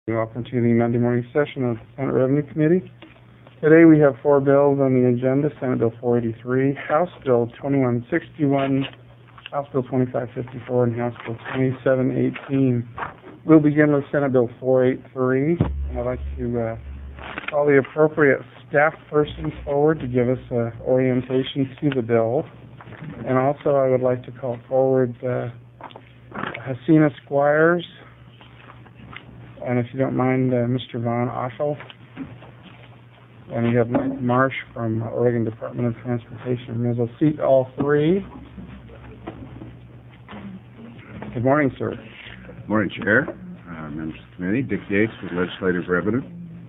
Welcome to the Monday morning session of the Senate Revenue Committee. Today we have four bills on the agenda: Senate Bill 483, House Bill 2161, House Bill 2554, and House Bill 2718. We'll begin with Senate Bill 483, and I'd like to call the appropriate staff person forward to give us an orientation to the bill. And also I would like to call forward Hasina Squires, and if you don't mind, Mr. Von Oschel. And we have Mike Marsh from Oregon Department of Transportation. Ms. will seat all three. Good morning, sir. Good morning, Chair, members of the committee. Dick Yates with Legislative Revenue.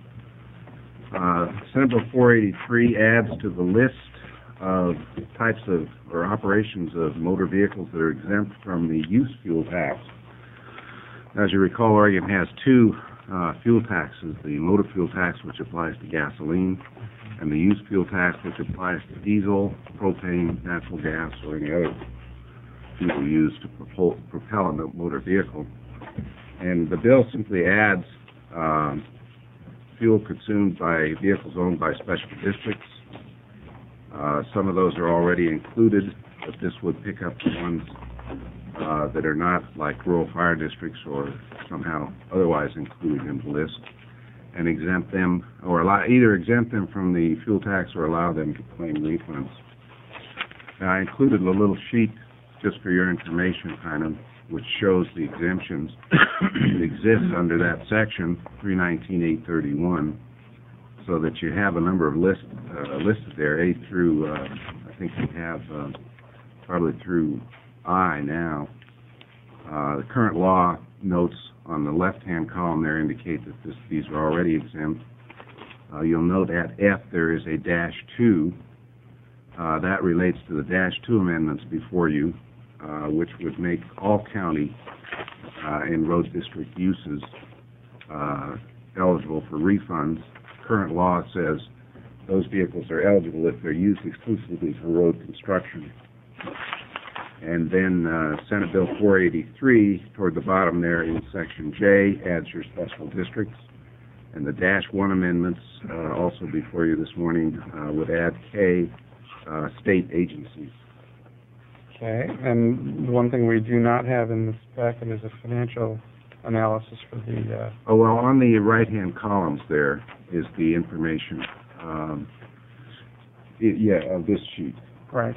Senate Bill 483 adds to the list of types of or operations of motor vehicles that are exempt from the use fuel tax. As you recall, Oregon has two fuel taxes: the motor fuel tax, which applies to gasoline, and the use fuel tax, which applies to diesel, propane, natural gas, or any other fuel used to propel a motor vehicle. And the bill simply adds fuel consumed by vehicles owned by special districts. Some of those are already included, but this would pick up the ones that are not, like rural fire districts or somehow otherwise included in the list, and exempt them, or either exempt them from the fuel tax or allow them to claim refunds. Now, I included a little sheet just for your information, kind of, which shows the exemptions that exist under that section, 319.831, so that you have a number of listed there, A through, I think we have probably through I now. The current law notes on the left-hand column there indicate that these are already exempt. You'll note at F there is a -2. That relates to the -2 amendments before you, which would make all county and road district uses eligible for refunds. Current law says those vehicles are eligible if they're used exclusively for road construction. And then Senate Bill 483, toward the bottom there in Section J, adds your special districts. And the -1 amendments, also before you this morning, would add K, state agencies. Okay, and one thing we do not have in this packet is a financial analysis for the... Oh, well, on the right-hand columns there is the information, of this sheet. Right.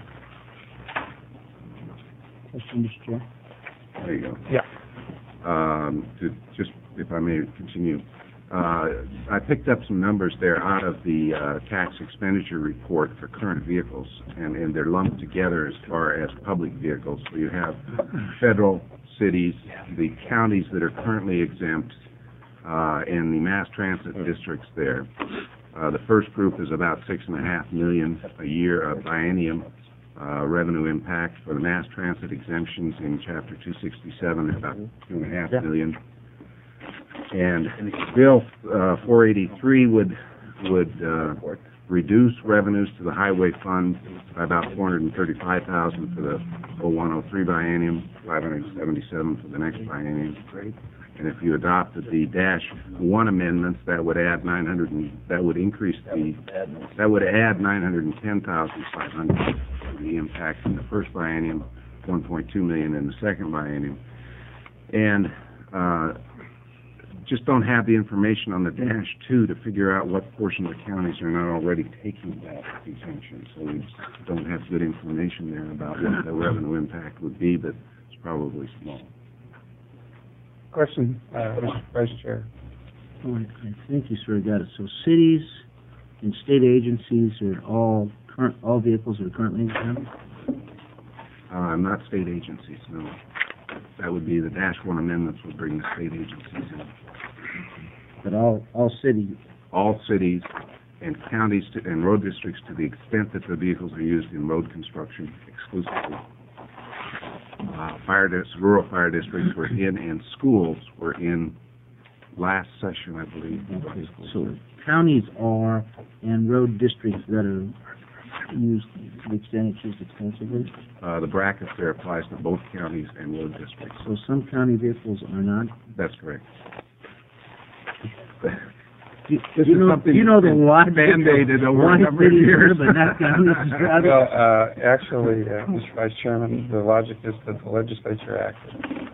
Question, Mr. Chair? There you go. Yeah. Just, if I may continue, I picked up some numbers there out of the tax expenditure report for current vehicles, and they're lumped together as far as public vehicles. So you have federal, cities, the counties that are currently exempt, and the mass transit districts there. The first group is about $6.5 million a year of biennium revenue impact. For the mass transit exemptions in Chapter 267, about $2.5 million. And Bill 483 would reduce revenues to the highway fund by about $435,000 for the 0103 biennium, $577 for the next biennium. And if you adopted the -1 amendments, that would add that would add $910,500 for the impact in the first biennium, $1.2 million in the second biennium. And just don't have the information on the -2 to figure out what portion of the counties are not already taking that exemption. So we just don't have good information there about what the revenue impact would be, but it's probably small. Question, Mr. Vice Chair. Oh, I think you sort of got it. So cities and state agencies are all vehicles that are currently exempt? Not state agencies, no. That would be the -1 amendments would bring the state agencies in. But all cities? All cities and counties and road districts, to the extent that the vehicles are used in road construction exclusively. Rural fire districts were in, and schools were in last session, I believe. Okay. So counties are, and road districts that are used the expenditures extensively? The bracket there applies to both counties and road districts. So some county vehicles are not? That's correct. You This you is know, something you know the that's logic mandated of over a one number of city here, years. but not down this route? Well, actually, Mr. Vice Chairman, the logic is that the legislature acted.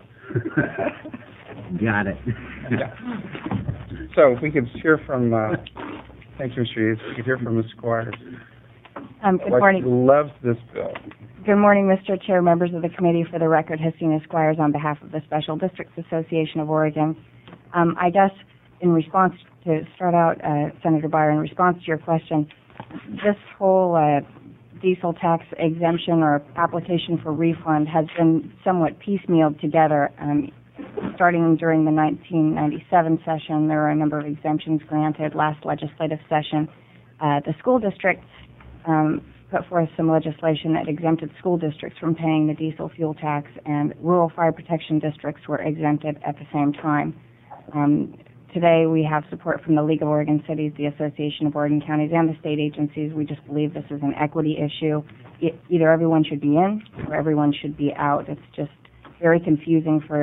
Got it. Yeah. So if we could hear from, thank you, Mr. Yates, we could hear from Ms. Squires. Good morning. Loves this bill. Good morning, Mr. Chair, members of the committee. For the record, Justina Squires on behalf of the Special Districts Association of Oregon. I guess in response to start out, Senator Byer, in response to your question, this whole diesel tax exemption or application for refund has been somewhat piecemealed together. Starting during the 1997 session, there were a number of exemptions granted. Last legislative session, the school districts put forth some legislation that exempted school districts from paying the diesel fuel tax, and rural fire protection districts were exempted at the same time. Today we have support from the League of Oregon Cities, the Association of Oregon Counties, and the state agencies. We just believe this is an equity issue. Either everyone should be in or everyone should be out. It's just very confusing for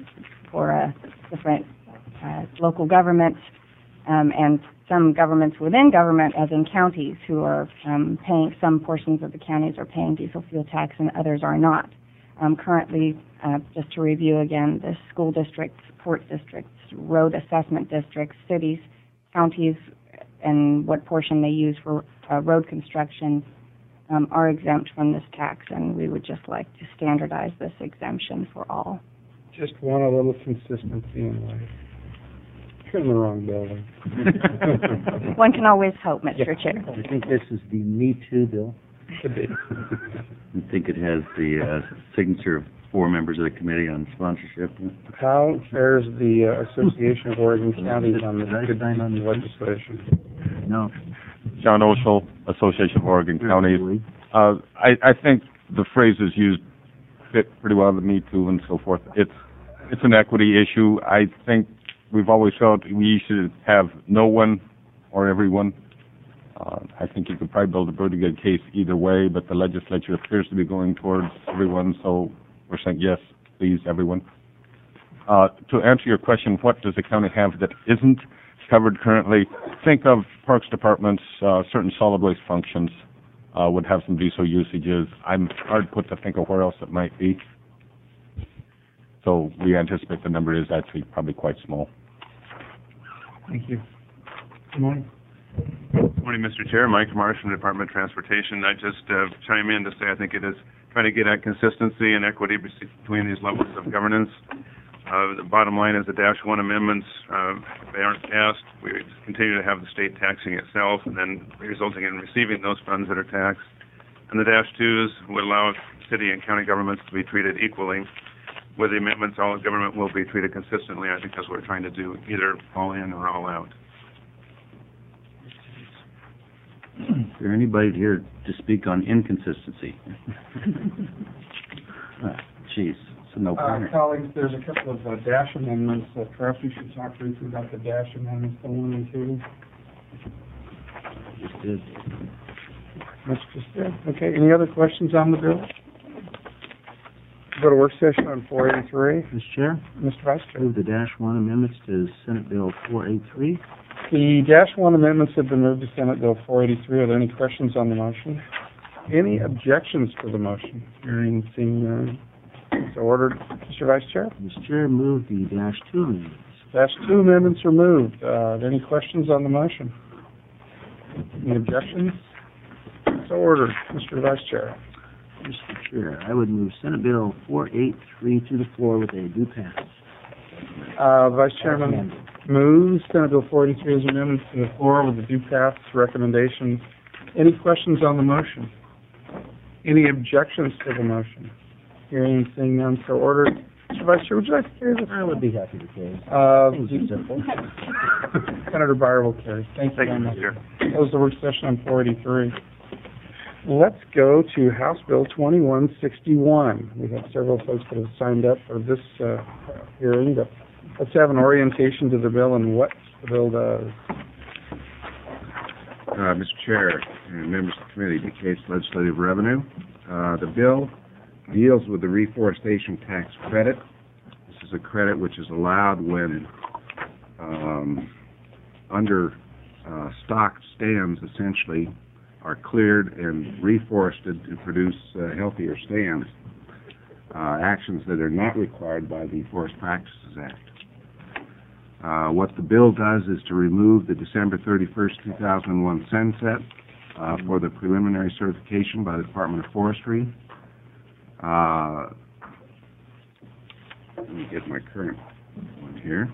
different local governments and some governments within government, as in counties, who are paying, some portions of the counties are paying diesel fuel tax and others are not. Currently, just to review again, the school districts, port districts, road assessment districts, cities, counties, and what portion they use for road construction are exempt from this tax, and we would just like to standardize this exemption for all. Just want a little consistency in life. You're in the wrong building. One can always hope, Mr. Chair. I think this is the Me Too bill. Could be. I think it has the signature of 4 members of the committee on sponsorship. How fares the Association of Oregon Counties on this Did I good sign on piece of this? legislation? No. John Oshel, Association of Oregon Counties. I think the phrases used fit pretty well, the Me Too and so forth. It's an equity issue. I think we've always felt we should have no one or everyone. I think you could probably build a pretty good case either way, but the legislature appears to be going towards everyone, so we're saying yes, please, everyone. To answer your question, what does the county have that isn't covered currently? Think of parks departments, certain solid waste functions would have some diesel usages. I'm hard put to think of where else it might be. So we anticipate the number is actually probably quite small. Thank you. Good morning. Good morning, Mr. Chair. Mike Marsh from the Department of Transportation. I just chime in to say I think it is trying to get at consistency and equity between these levels of governance. The bottom line is the Dash 1 amendments, they aren't passed. We continue to have the state taxing itself and then resulting in receiving those funds that are taxed. And the Dash 2s would allow city and county governments to be treated equally. With the amendments, all government will be treated consistently. I think that's what we're trying to do, either all in or all out. Is there anybody here to speak on inconsistency? Jeez, it's a no-brainer. Colleagues, there's a couple of Dash amendments. Perhaps we should talk briefly about the Dash amendments, the 1 and 2. Just did. That's just it. Okay, any other questions on the bill? Go to work session on 483. Mr. Chair, Mr. Vice Chair. move the Dash 1 amendments to Senate Bill 483. The Dash 1 amendments have been moved to Senate Bill 483. Are there any questions on the motion? Any objections to the motion? Hearing, seeing none. So ordered. Mr. Vice Chair. Mr. Chair, move the Dash 2 amendments. Dash 2 amendments are moved. Are there any questions on the motion? Any objections? So ordered. Mr. Vice Chair. Mr. Chair, I would move Senate Bill 483 to the floor with a due pass. Vice Chairman moves Senate Bill 483 as amendment to the floor with a due pass recommendation. Any questions on the motion? Any objections to the motion? Hearing and seeing none, so ordered. Mr. Vice Chair, would you like to carry this? I would be happy to carry. Things are simple. Senator Byer will carry. Thank you very much. Mr. Chair. That was the work session on 483. Let's go to House Bill 2161. We have several folks that have signed up for this hearing, but let's have an orientation to the bill and what the bill does. Mr. Chair and members of the committee, indicates legislative revenue. The bill deals with the reforestation tax credit. This is a credit which is allowed when under stocked stands essentially are cleared and reforested to produce healthier stands, actions that are not required by the Forest Practices Act. What the bill does is to remove the December 31st, 2001 sunset for the preliminary certification by the Department of Forestry. Let me get my current one here.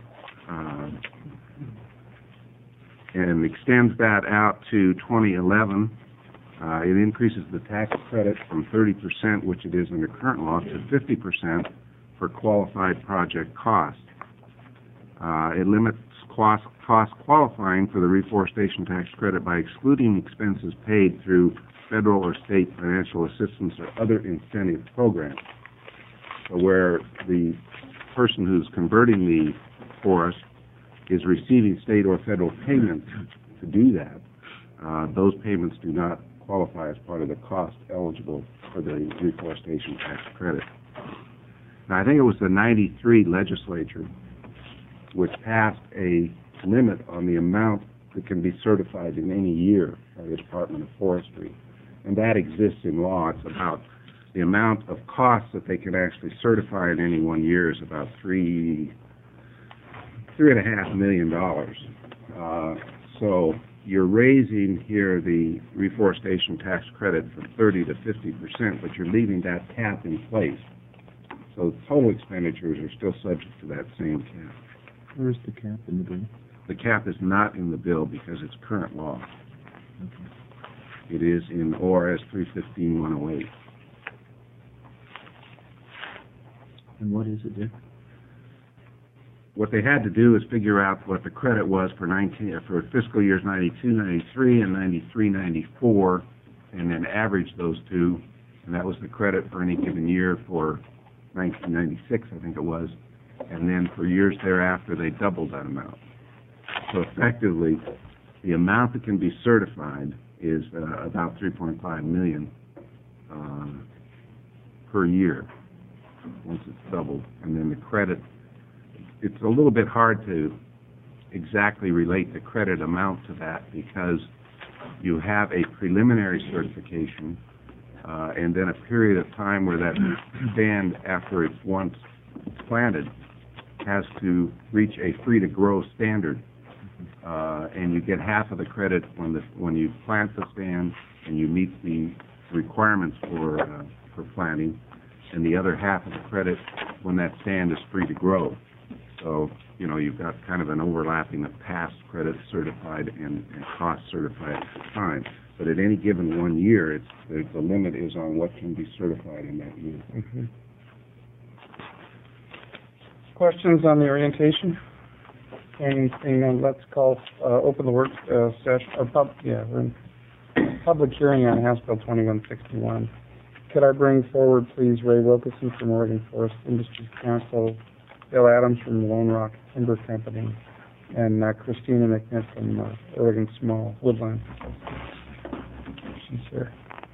And extends that out to 2011. It increases the tax credit from 30%, which it is under current law, to 50% for qualified project costs. It limits cost qualifying for the reforestation tax credit by excluding expenses paid through federal or state financial assistance or other incentive programs. So where the person who's converting the forest is receiving state or federal payments to do that, those payments do not qualify as part of the cost eligible for the reforestation tax credit. Now, I think it was the '93 legislature which passed a limit on the amount that can be certified in any year by the Department of Forestry, and that exists in law. It's about the amount of costs that they can actually certify in any one year is about $3.5 million. So you're raising here the reforestation tax credit from 30 to 50%, but you're leaving that cap in place. So total expenditures are still subject to that same cap. Where's the cap in the bill? The cap is not in the bill because it's current law. Okay. It is in ORS 315-108. And what is it, Dick? What they had to do is figure out what the credit was for fiscal years 92, 93, and 93, 94, and then average those two, and that was the credit for any given year for 1996, I think it was, and then for years thereafter they doubled that amount. So effectively, the amount that can be certified is about $3.5 million per year once it's doubled, and then the credit. It's a little bit hard to exactly relate the credit amount to that because you have a preliminary certification and then a period of time where that stand, after it's once planted, has to reach a free-to-grow standard. And you get half of the credit when you plant the stand and you meet the requirements for planting, and the other half of the credit when that stand is free to grow. So, you know, you've got kind of an overlapping of past credits certified and costs certified at the time. But at any given 1 year, the limit is on what can be certified in that year. Mm-hmm. Questions on the orientation? Anything, let's call, open the work session, we're in public hearing on House Bill 2161. Could I bring forward, please, Ray Wilkinson from Oregon Forest Industries Council, Bill Adams from Lone Rock Timber Company, and Christina McNiff from Oregon Small Woodland. She's here.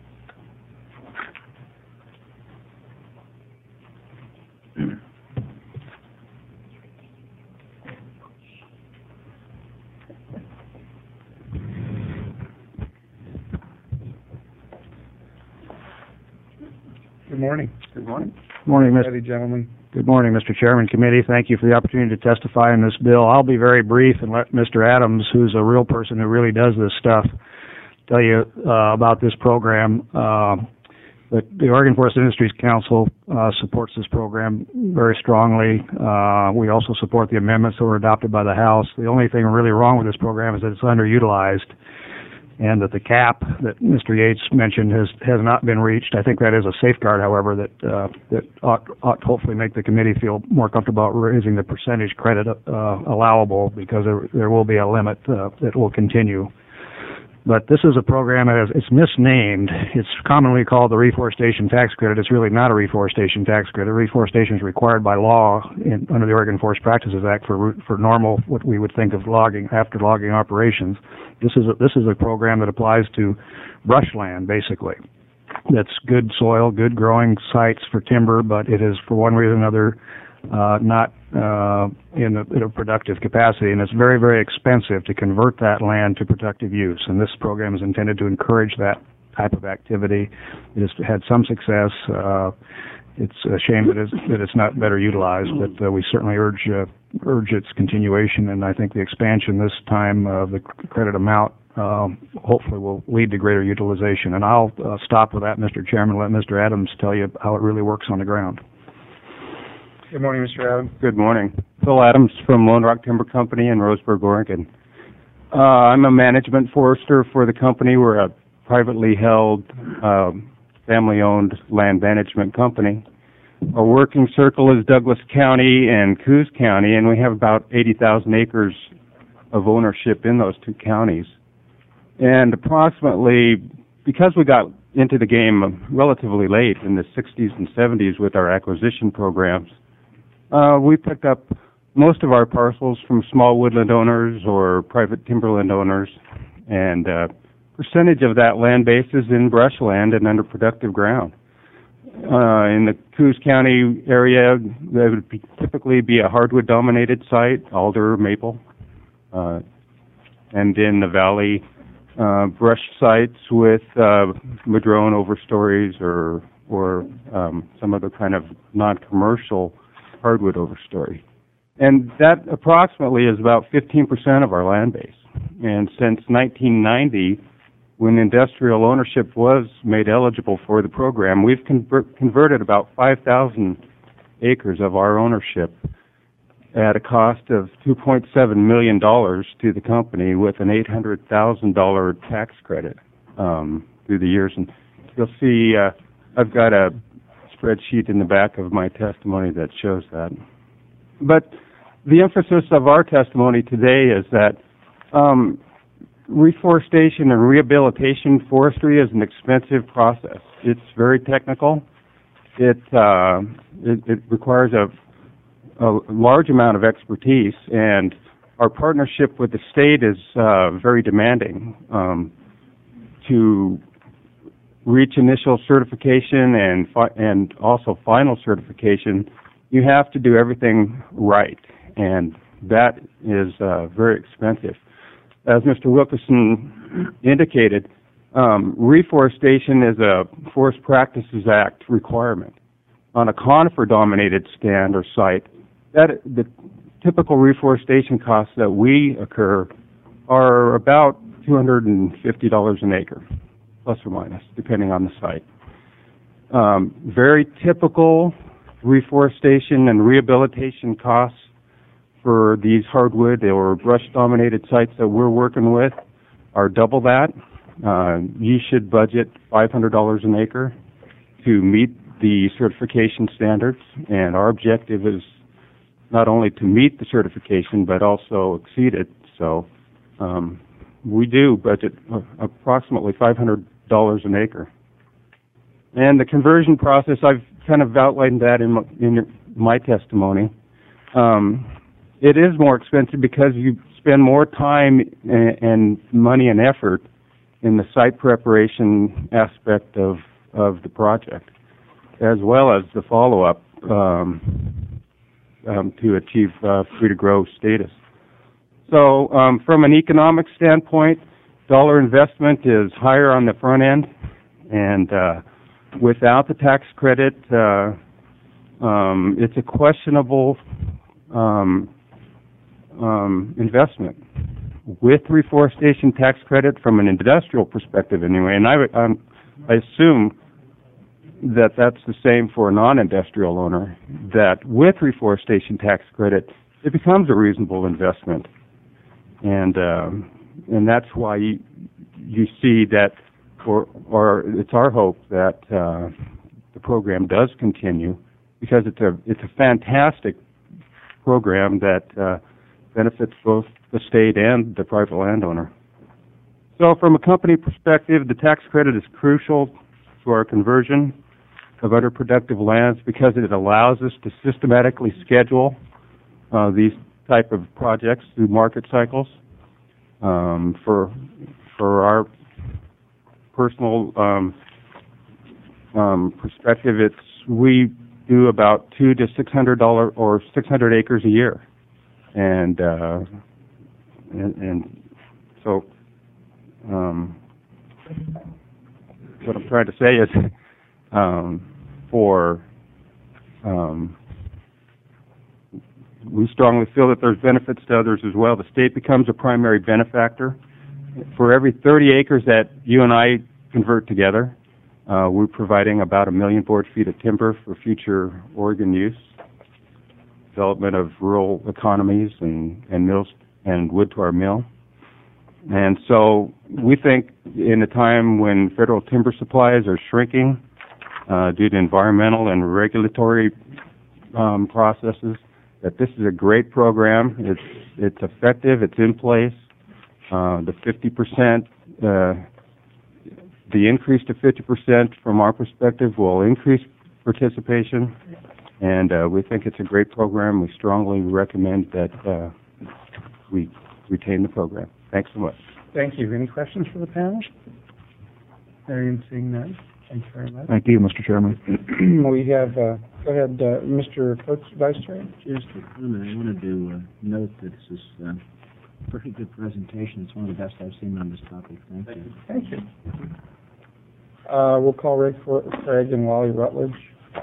Good morning. Good morning. Morning, Mr. Ready, gentlemen. Good morning, Mr. Chairman, Committee. Thank you for the opportunity to testify in this bill. I'll be very brief and let Mr. Adams, who's a real person who really does this stuff, tell you about this program. But the Oregon Forest Industries Council supports this program very strongly. We also support the amendments that were adopted by the House. The only thing really wrong with this program is that it's underutilized, and that the cap that Mr. Yates mentioned has not been reached. I think that is a safeguard, however, that ought to hopefully make the committee feel more comfortable about raising the percentage credit allowable, because there will be a limit that will continue. But this is a program that it's misnamed. It's commonly called the Reforestation Tax Credit. It's really not a reforestation tax credit. Reforestation is required by law under the Oregon Forest Practices Act for normal, what we would think of after logging operations. This is a program that applies to brushland, basically. That's good soil, good growing sites for timber, but it is, for one reason or another, not in a productive capacity, and it's very, very expensive to convert that land to productive use. And this program is intended to encourage that type of activity. It has had some success. It's a shame that it's not better utilized, but we certainly urge its continuation, and I think the expansion this time of the credit amount hopefully will lead to greater utilization. And I'll stop with that, Mr. Chairman, and let Mr. Adams tell you how it really works on the ground. Good morning, Mr. Adams. Good morning. Phil Adams from Lone Rock Timber Company in Roseburg, Oregon. I'm a management forester for the company. We're a privately held, family-owned land management company. Our working circle is Douglas County and Coos County, and we have about 80,000 acres of ownership in those two counties. And approximately, because we got into the game relatively late in the 60s and 70s with our acquisition programs, we picked up most of our parcels from small woodland owners or private timberland owners, and percentage of that land base is in brushland and under productive ground. In the Coos County area, there would typically be a hardwood-dominated site, alder, maple, and in the valley, brush sites with madrone overstories or some other kind of non-commercial hardwood overstory. And that approximately is about 15% of our land base. And since 1990, when industrial ownership was made eligible for the program, we've converted about 5,000 acres of our ownership at a cost of $2.7 million to the company with an $800,000 tax credit through the years. And you'll see I've got a spreadsheet in the back of my testimony that shows that. But the emphasis of our testimony today is that reforestation and rehabilitation forestry is an expensive process. It's very technical. It requires a large amount of expertise, and our partnership with the state is very demanding. To reach initial certification and also final certification, you have to do everything right, and that is very expensive. As Mr. Wilkerson indicated, reforestation is a Forest Practices Act requirement. On a conifer-dominated stand or site, the typical reforestation costs that we incur are about $250 an acre, plus or minus, depending on the site. Very typical reforestation and rehabilitation costs for these hardwood or brush-dominated sites that we're working with are double that. You should budget $500 an acre to meet the certification standards, and our objective is not only to meet the certification but also exceed it. So we do budget approximately $500 an acre. And the conversion process, I've kind of outlined that in my testimony. It is more expensive because you spend more time and money and effort in the site preparation aspect of the project, as well as the follow-up to achieve free-to-grow status. So from an economic standpoint, dollar investment is higher on the front end, and without the tax credit, it's a questionable investment. With reforestation tax credit, from an industrial perspective anyway, and I assume that that's the same for a non-industrial owner, that with reforestation tax credit, it becomes a reasonable investment. And that's why you see that, or it's our hope that the program does continue, because it's a fantastic program that benefits both the state and the private landowner. So from a company perspective, the tax credit is crucial to our conversion of underproductive lands because it allows us to systematically schedule these type of projects through market cycles. For our personal perspective, we do about $200 to $600 or 600 acres a year, and so what I'm trying to say is we strongly feel that there's benefits to others as well. The state becomes a primary benefactor. For every 30 acres that you and I convert together, we're providing about 1 million board feet of timber for future Oregon use, development of rural economies and mills and wood to our mill. And so we think in a time when federal timber supplies are shrinking due to environmental and regulatory processes, that this is a great program. It's effective. It's in place. The 50%, the increase to 50% from our perspective will increase participation, and we think it's a great program. We strongly recommend that we retain the program. Thanks so much. Thank you. Any questions for the panel? Hearing and seeing none. Thank you very much. Thank you, Mr. Chairman. We have, go ahead, Mr. Coates, Vice Chair. Just a comment. I wanted to note that this is a pretty good presentation. It's one of the best I've seen on this topic. Thank you. Thank you. We'll call Ray Craig and Wally Rutledge.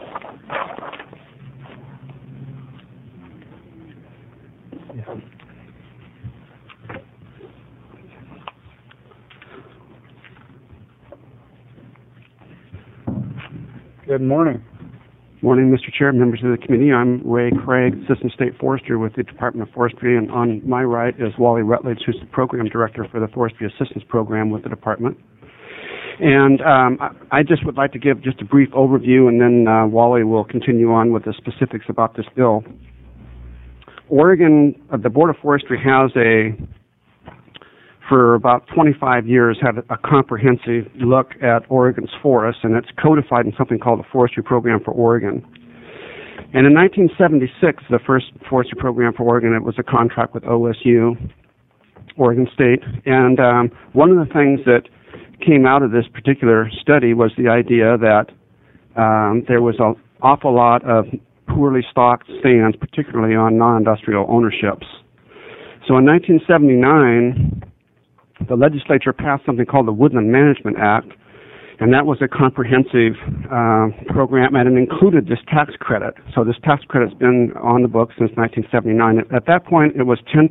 Good morning. Morning, Mr. Chair, members of the committee. I'm Ray Craig, Assistant State Forester with the Department of Forestry, and on my right is Wally Rutledge, who's the Program Director for the Forestry Assistance Program with the Department. And I just would like to give just a brief overview, and then Wally will continue on with the specifics about this bill. Oregon, the Board of Forestry has for about 25 years, had a comprehensive look at Oregon's forests, and it's codified in something called the Forestry Program for Oregon. And in 1976, the first Forestry Program for Oregon, it was a contract with OSU, Oregon State. And one of the things that came out of this particular study was the idea that there was an awful lot of poorly stocked stands, particularly on non-industrial ownerships. So in 1979, the legislature passed something called the Woodland Management Act, and that was a comprehensive program, and it included this tax credit. So this tax credit's been on the books since 1979. At that point, it was 10%,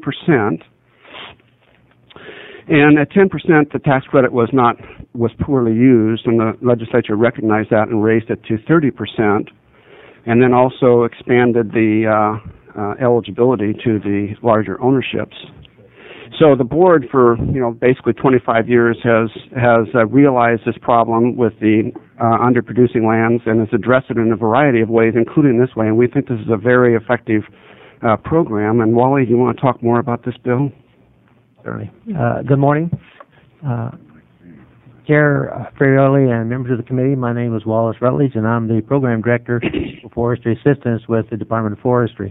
and at 10%, the tax credit was poorly used, and the legislature recognized that and raised it to 30%, and then also expanded the eligibility to the larger ownerships. So the board, for basically 25 years, has realized this problem with the underproducing lands and has addressed it in a variety of ways, including this way. And we think this is a very effective program. And Wally, do you want to talk more about this bill? Certainly. Good morning, Chair Ferrioli and members of the committee. My name is Wallace Rutledge, and I'm the Program Director for Forestry Assistance with the Department of Forestry.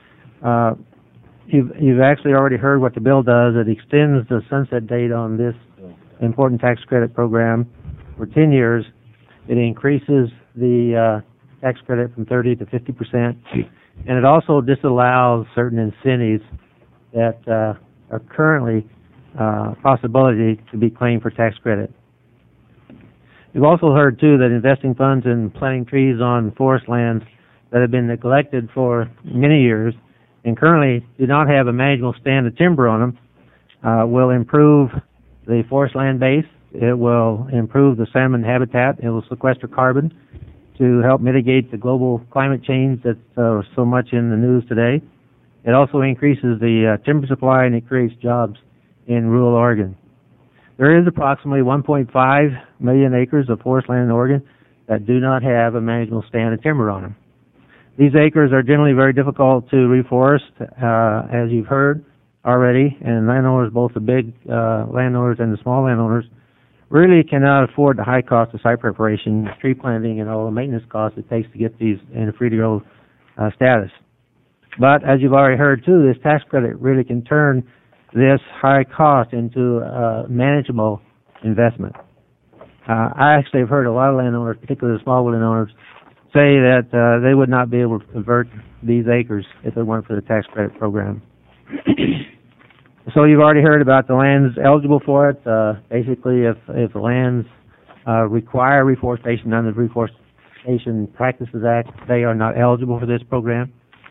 You've actually already heard what the bill does. It extends the sunset date on this important tax credit program for 10 years. It increases the tax credit from 30 to 50%, and it also disallows certain incentives that are currently possibility to be claimed for tax credit. You've also heard, too, that investing funds in planting trees on forest lands that have been neglected for many years and currently do not have a manageable stand of timber on them will improve the forest land base. It will improve the salmon habitat. It will sequester carbon to help mitigate the global climate change that's so much in the news today. It also increases the timber supply, and it creates jobs in rural Oregon. There is approximately 1.5 million acres of forest land in Oregon that do not have a manageable stand of timber on them. These acres are generally very difficult to reforest, as you've heard already, and landowners, both the big landowners and the small landowners, really cannot afford the high cost of site preparation, tree planting, and all the maintenance costs it takes to get these in a free-to-grow status. But as you've already heard, too, this tax credit really can turn this high cost into a manageable investment. I actually have heard a lot of landowners, particularly the small landowners, say that they would not be able to convert these acres if it weren't for the tax credit program. So you've already heard about the lands eligible for it. Basically, if the lands require reforestation under the Reforestation Practices Act, they are not eligible for this program.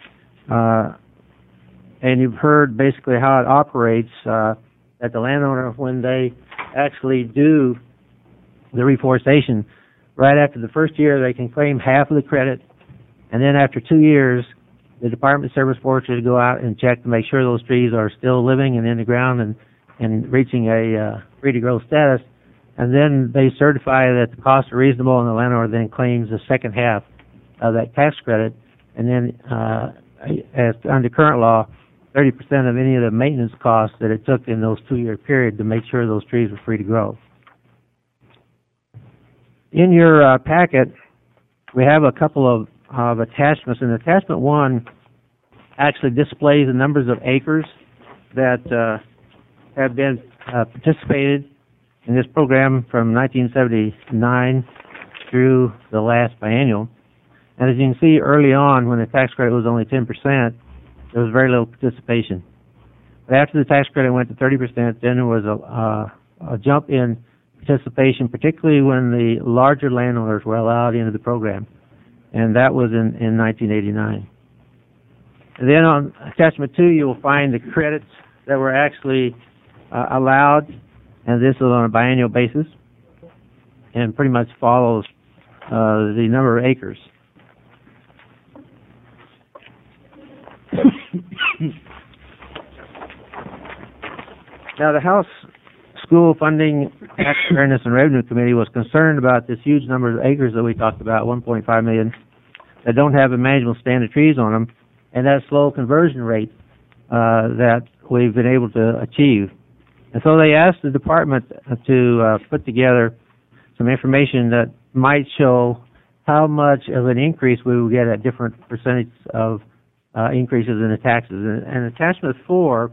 And you've heard basically how it operates, that the landowner, when they actually do the reforestation, right after the first year, they can claim half of the credit, and then after 2 years, the Department of Service Forestry to go out and check to make sure those trees are still living and in the ground and reaching a free-to-grow status, and then they certify that the costs are reasonable, and the landowner then claims the second half of that tax credit, and then, as under current law, 30% of any of the maintenance costs that it took in those 2-year period to make sure those trees were free to grow. In your packet, we have a couple of attachments, and attachment 1 actually displays the numbers of acres that have been participated in this program from 1979 through the last biennial. And as you can see, early on, when the tax credit was only 10%, there was very little participation. But after the tax credit went to 30%, then there was a jump in participation, particularly when the larger landowners were allowed into the program. And that was in 1989. And then on attachment 2, you will find the credits that were actually allowed, and this is on a biennial basis, and pretty much follows the number of acres. Now, the House School Funding, Tax Fairness, and Revenue Committee was concerned about this huge number of acres that we talked about, 1.5 million, that don't have a manageable stand of trees on them, and that slow conversion rate that we've been able to achieve. And so they asked the department to put together some information that might show how much of an increase we will get at different percentages of increases in the taxes. And attachment 4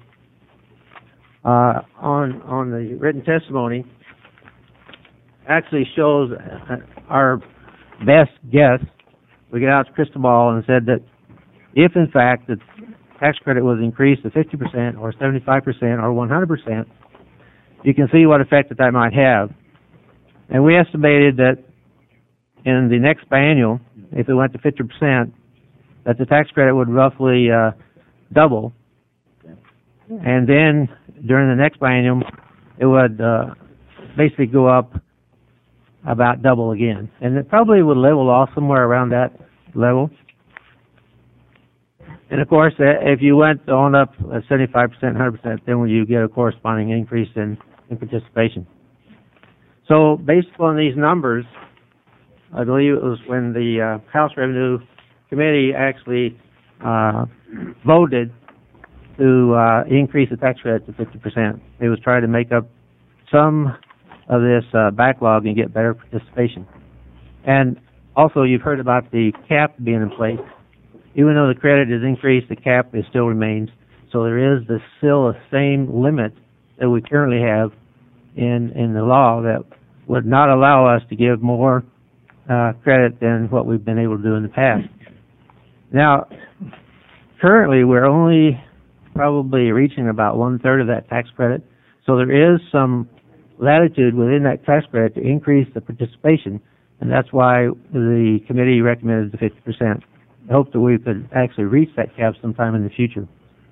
on the written testimony actually shows our best guess. We got out the crystal ball and said that if in fact the tax credit was increased to 50% or 75% or 100%, you can see what effect that might have. And we estimated that in the next biennial, if it went to 50%, that the tax credit would roughly double. And then during the next biennium, it would basically go up about double again. And it probably would level off somewhere around that level. And of course, if you went on up 75%, 100%, then you get a corresponding increase in participation. So based on these numbers, I believe it was when the House Revenue Committee actually voted to increase the tax credit to 50%. It was trying to make up some of this backlog and get better participation. And also, you've heard about the cap being in place. Even though the credit is increased, the cap still remains. So there is still the same limit that we currently have in the law that would not allow us to give more credit than what we've been able to do in the past. Now, currently, we're only probably reaching about 1/3 of that tax credit. So there is some latitude within that tax credit to increase the participation, and that's why the committee recommended the 50%. I hope that we could actually reach that cap sometime in the future.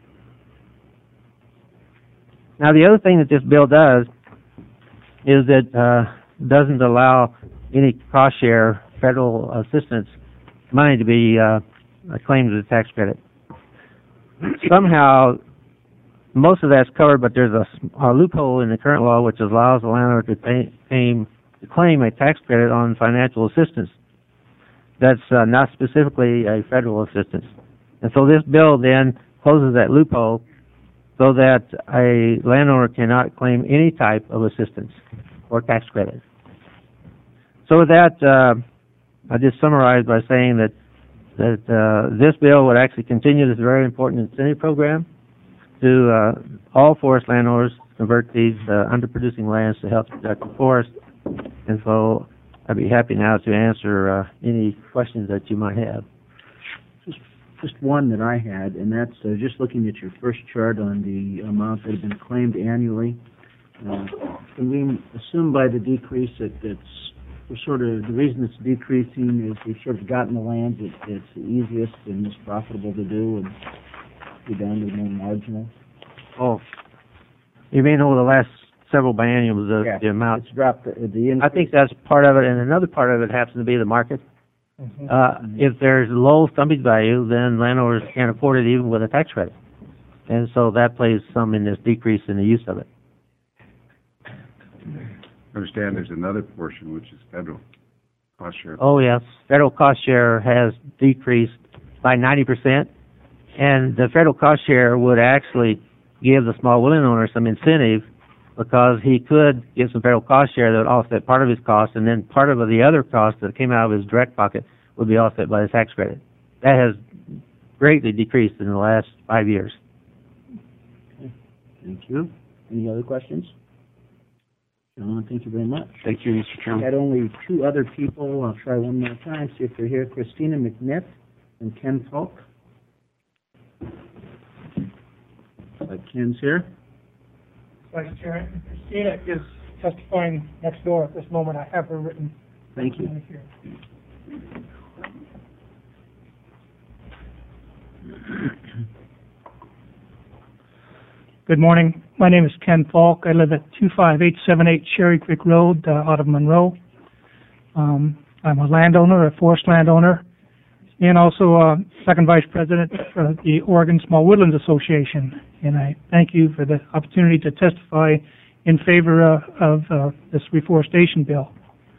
Now, the other thing that this bill does is it doesn't allow any cost-share federal assistance money to be claimed as a tax credit. Somehow, most of that's covered, but there's a loophole in the current law which allows the landlord to claim a tax credit on financial assistance that's not specifically a federal assistance. And so this bill then closes that loophole so that a landowner cannot claim any type of assistance or tax credit. So with that, I just summarized by saying that this bill would actually continue this very important incentive program to all forest landowners convert these underproducing lands to health productive forests. And so I'd be happy now to answer any questions that you might have. Just one that I had, and that's just looking at your first chart on the amount that have been claimed annually. Can we assume by the decrease that we're sort of, the reason it's decreasing is we've sort of gotten the land that it's the easiest and most profitable to do, and be down to more marginal? Oh, you mean over the last several bienniums, the amount? It's dropped. The increase. I think that's part of it, and another part of it happens to be the market. If there's low stumpage value, then landowners can't afford it even with a tax credit. And so that plays some in this decrease in the use of it. I understand there's another portion which is federal cost share. Oh, yes. Federal cost share has decreased by 90%, and the federal cost share would actually give the small woodland owner some incentive because he could get some federal cost share that would offset part of his cost, and then part of the other cost that came out of his direct pocket would be offset by the tax credit. That has greatly decreased in the last 5 years. Thank you. Any other questions? Gentlemen, thank you very much. Thank you, Mr. Chairman. We had only two other people. I'll try one more time, see if they're here. Christina McNiff and Ken Falk. Ken's here. Vice Chair, Christina is testifying next door at this moment. I have her written. Thank you. Good morning. My name is Ken Falk. I live at 25878 Cherry Creek Road, out of Monroe. I'm a landowner, a forest landowner, and also second vice president for the Oregon Small Woodlands Association. And I thank you for the opportunity to testify in favor of this reforestation bill.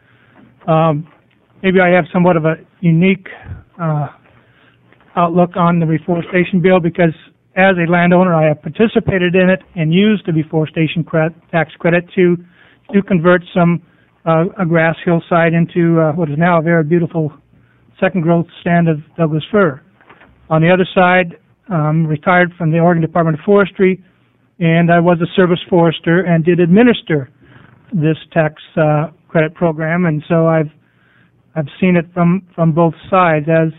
Maybe I have somewhat of a unique outlook on the reforestation bill because as a landowner, I have participated in it and used the reforestation tax credit to convert some a grass hillside into what is now a very beautiful second growth stand of Douglas fir. On the other side, retired from the Oregon Department of Forestry, and I was a service forester and did administer this tax credit program, and so I've seen it from both sides as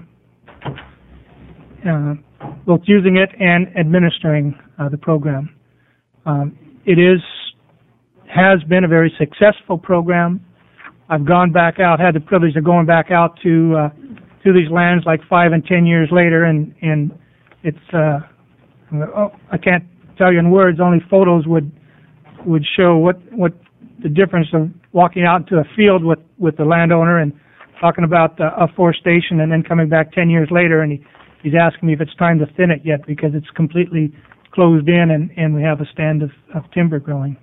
both using it and administering the program. It has been a very successful program. I've gone back out, had the privilege of going back out to these lands like 5 and 10 years later, and it's I can't tell you in words. Only photos would show what the difference of walking out into a field with the landowner and talking about afforestation, and then coming back 10 years later, and he's asking me if it's time to thin it yet because it's completely closed in and we have a stand of timber growing.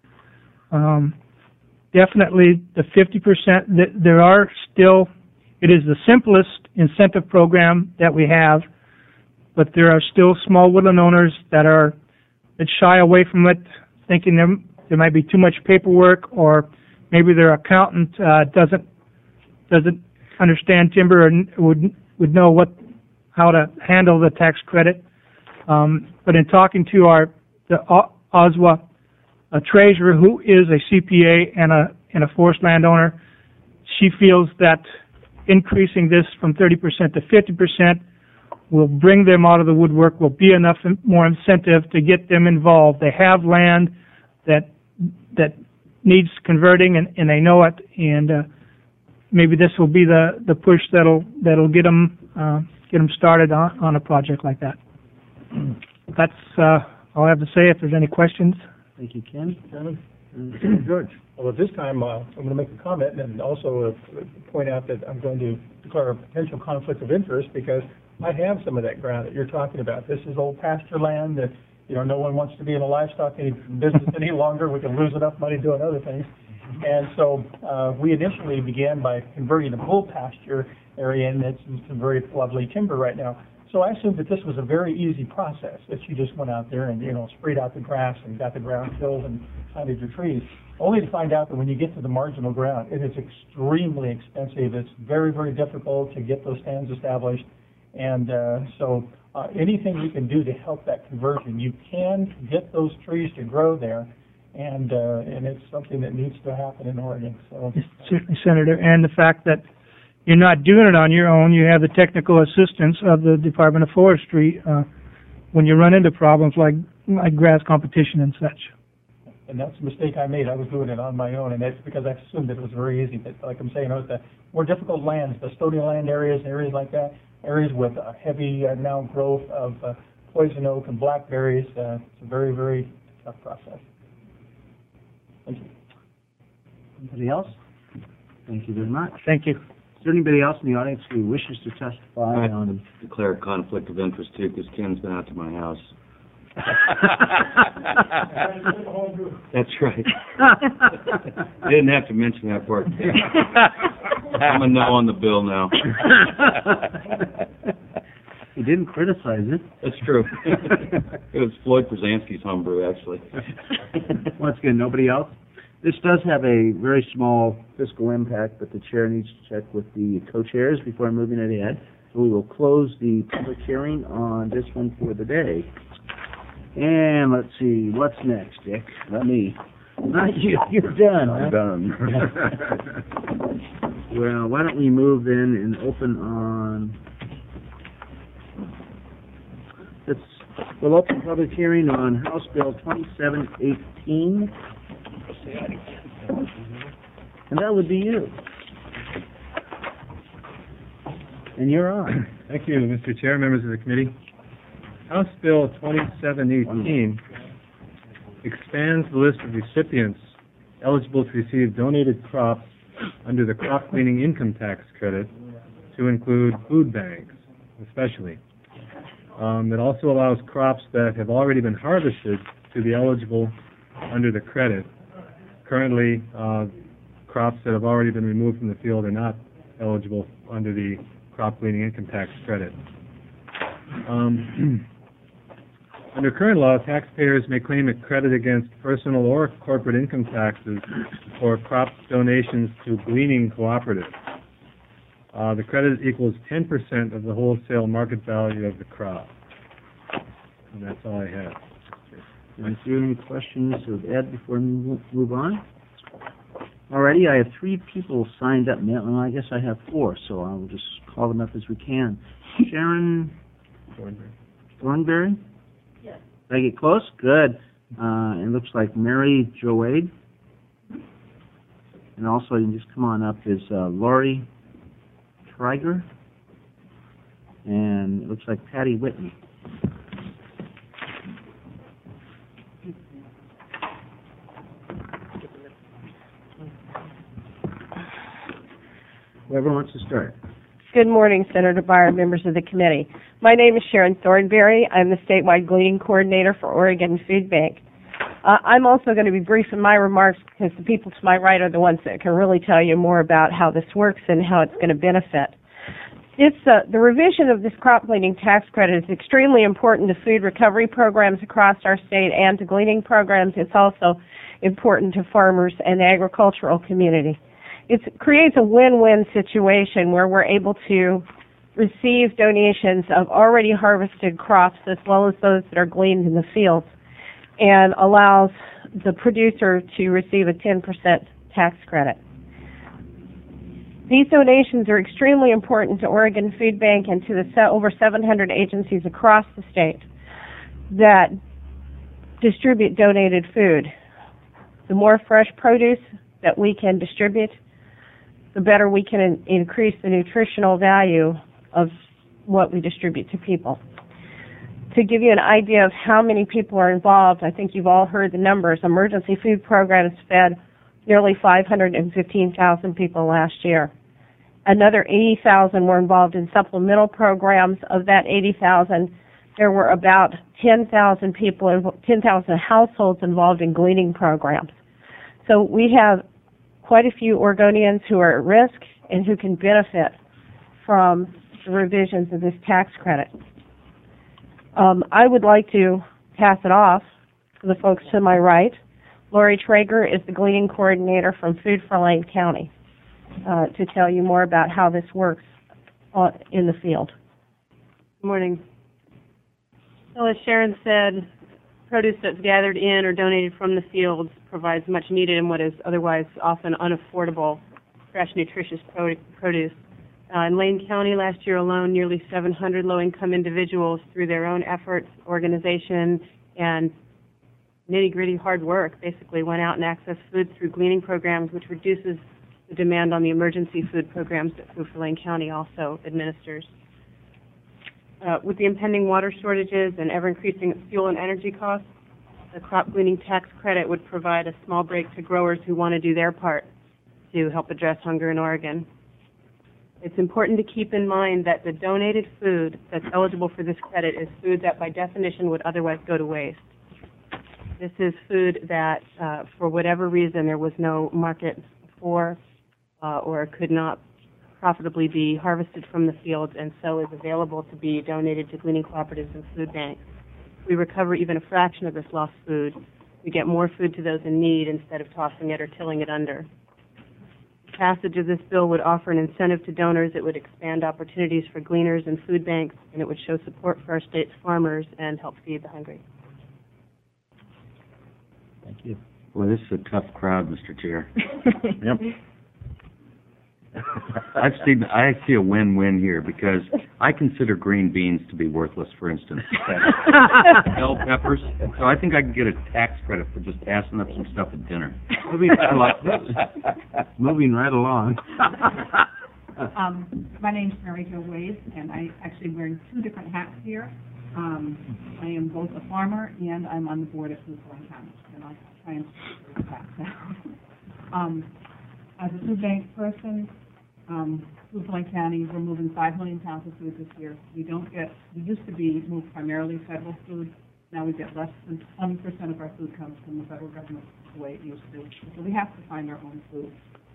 Definitely the 50%, there are still, it is the simplest incentive program that we have, but there are still small woodland owners that shy away from it, thinking there might be too much paperwork, or maybe their accountant doesn't understand timber or would know how to handle the tax credit. But in talking to the Oswego treasurer, who is a CPA and a forest landowner, she feels that increasing this from 30% to 50% will bring them out of the woodwork, will be enough more incentive to get them involved. They have land that needs converting, and they know it, and maybe this will be the push that'll get them started on a project like that. That's all I have to say. If there's any questions. Thank you, Ken. Chairman? George. Well, at this time, I'm going to make a comment and also point out that I'm going to declare a potential conflict of interest because I have some of that ground that you're talking about. This is old pasture land that, no one wants to be in a livestock business any longer. We can lose enough money doing other things. And so we initially began by converting a bull pasture area, and it's some very lovely timber right now. So I assumed that this was a very easy process, that you just went out there and, sprayed out the grass and got the ground filled and planted your trees, only to find out that when you get to the marginal ground, it is extremely expensive. It's very, very difficult to get those stands established. And so anything we can do to help that conversion, you can get those trees to grow there. and it's something that needs to happen in Oregon. So Certainly, Senator, and the fact that you're not doing it on your own, you have the technical assistance of the Department of Forestry when you run into problems like grass competition and such. And that's a mistake I made. I was doing it on my own, and that's because I assumed it was very easy. But like I'm saying, the more difficult lands, custodial land areas like that, areas with heavy now growth of poison oak and blackberries, it's a very, very tough process. Thank you. Anybody else? Thank you very much. Thank you. Is there anybody else in the audience who wishes to testify on? Declare a conflict of interest too, because Ken's been out to my house. That's right. I didn't have to mention that part. I'm a no on the bill now. He didn't criticize it. That's true. It was Floyd Przanski's homebrew, actually. Once again, nobody else? This does have a very small fiscal impact, but the chair needs to check with the co-chairs before moving it ahead. So we will close the public hearing on this one for the day. And let's see, what's next, Dick? Not you. You're done. I'm done. Well, why don't we move then and open on... We'll open public hearing on House Bill 2718. And that would be you. And you're on. Thank you, Mr. Chair, members of the committee. House Bill 2718 expands the list of recipients eligible to receive donated crops under the crop cleaning income tax credit to include food banks, especially. It also allows crops that have already been harvested to be eligible under the credit. Currently, crops that have already been removed from the field are not eligible under the crop cleaning income tax credit. Under current law, taxpayers may claim a credit against personal or corporate income taxes for crop donations to gleaning cooperatives. The credit equals 10% of the wholesale market value of the crop. And that's all I have. Is there any questions of Ed before we move on? Alrighty, I have 3 people signed up now, and I guess I have 4, so I'll just call them up as we can. Sharon Thornberry? Yes. Did I get close? Good. It looks like Mary Joade. And also, you can just come on up, is Lori Triger. And it looks like Patty Whitney. Whoever wants to start. Good morning, Senator Byer, members of the committee. My name is Sharon Thornberry. I'm the statewide gleaning coordinator for Oregon Food Bank. I'm also going to be brief in my remarks because the people to my right are the ones that can really tell you more about how this works and how it's going to benefit. The revision of this crop gleaning tax credit is extremely important to food recovery programs across our state and to gleaning programs. It's also important to farmers and the agricultural community. It creates a win-win situation where we're able to receive donations of already harvested crops as well as those that are gleaned in the fields, and allows the producer to receive a 10% tax credit. These donations are extremely important to Oregon Food Bank and to the over 700 agencies across the state that distribute donated food. The more fresh produce that we can distribute, the better we can increase the nutritional value of what we distribute to people. To give you an idea of how many people are involved, I think you've all heard the numbers. Emergency food programs fed nearly 515,000 people last year. Another 80,000 were involved in supplemental programs. Of that 80,000, there were about 10,000 people, 10,000 households involved in gleaning programs. So we have quite a few Oregonians who are at risk and who can benefit from the revisions of this tax credit. I would like to pass it off to the folks to my right. Lori Traeger is the gleaning coordinator from Food for Lane County to tell you more about how this works in the field. Good morning. So as Sharon said, produce that's gathered in or donated from the fields provides much needed and what is otherwise often unaffordable, fresh, nutritious produce. In Lane County last year alone, nearly 700 low-income individuals, through their own efforts, organization, and nitty-gritty hard work, basically went out and accessed food through gleaning programs, which reduces the demand on the emergency food programs that Food for Lane County also administers. With the impending water shortages and ever-increasing fuel and energy costs, the crop gleaning tax credit would provide a small break to growers who want to do their part to help address hunger in Oregon. It's important to keep in mind that the donated food that's eligible for this credit is food that by definition would otherwise go to waste. This is food that, for whatever reason, there was no market for or could not profitably be harvested from the fields and so is available to be donated to gleaning cooperatives and food banks. We recover even a fraction of this lost food. We get more food to those in need instead of tossing it or tilling it under. The passage of this bill would offer an incentive to donors. It would expand opportunities for gleaners and food banks, and it would show support for our state's farmers and help feed the hungry. Thank you. Boy, this is a tough crowd, Mr. Chair. Yep. I see a win-win here because I consider green beans to be worthless, for instance. Bell peppers. So I think I can get a tax credit for just passing up some stuff at dinner. Moving right along. My name's Mary Jo Wade, and I actually wear two different hats here. I am both a farmer and I'm on the board at Food for Lane County, and I'll try and speak that now. As a food bank person, Food for Lane County, we're moving 5 million pounds of food this year. We used to be moved primarily federal food. Now we get less than 20% of our food comes from the federal government the way it used to. So we have to find our own food.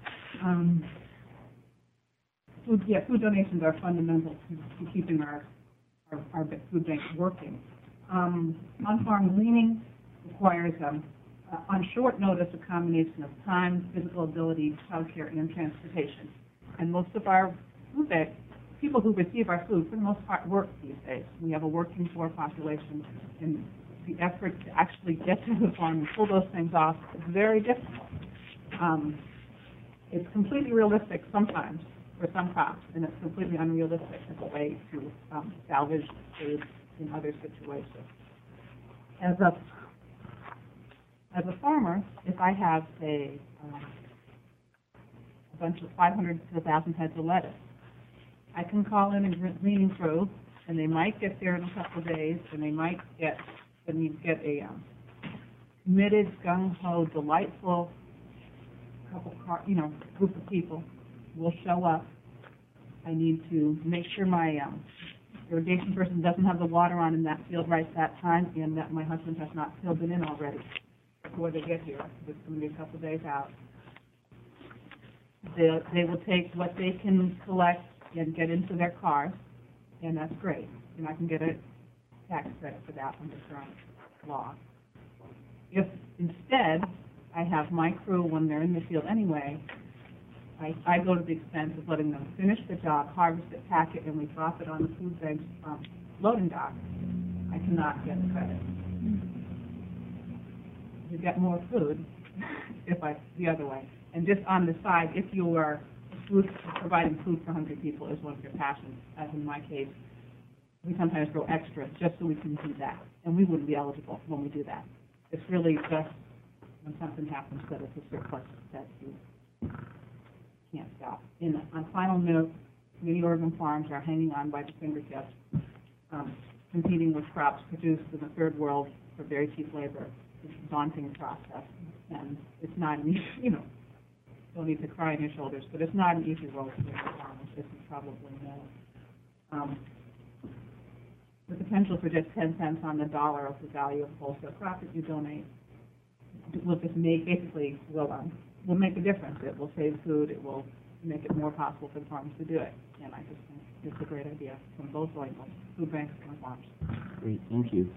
Food donations are fundamental to keeping our food bank working. On-farm gleaning requires, on short notice, a combination of time, physical ability, childcare, and transportation. And most of our food bank, people who receive our food, for the most part, work these days. We have a working poor population, and the effort to actually get to the farm and pull those things off is very difficult. It's completely realistic sometimes for some crops, and it's completely unrealistic as a way to salvage food in other situations. As a farmer, if I have, say, a bunch of 500 to 1,000 heads of lettuce, I can call in a gleaning crew, and they might get there in a couple of days, and they might get a committed, gung-ho, delightful group of people will show up. I need to make sure my irrigation person doesn't have the water on in that field right at that time, and that my husband has not filled it in already before they get here. It's going to be a couple of days out. They will take what they can collect and get into their cars, and that's great. And I can get a tax credit for that under current law. If instead I have my crew, when they're in the field anyway, I go to the expense of letting them finish the job, harvest it, pack it, and we drop it on the food bank's loading dock, I cannot get credit. You get more food the other way. And just on the side, if you are providing food for hungry people is one of your passions, as in my case, we sometimes grow extra just so we can do that. And we wouldn't be eligible when we do that. It's really just when something happens that it's a surplus that you can't stop. On final note, many Oregon farms are hanging on by the fingertips, competing with crops produced in the third world for very cheap labor. It's a daunting process, and it's not an easy, don't need to cry on your shoulders, but it's not an easy road for farmers, as you probably know. The potential for just 10 cents on the dollar of the value of the wholesale crop that you donate will just will make a difference. It will save food. It will make it more possible for the farmers to do it. And I just think it's a great idea from both angles, food banks and farms. Great, thank you.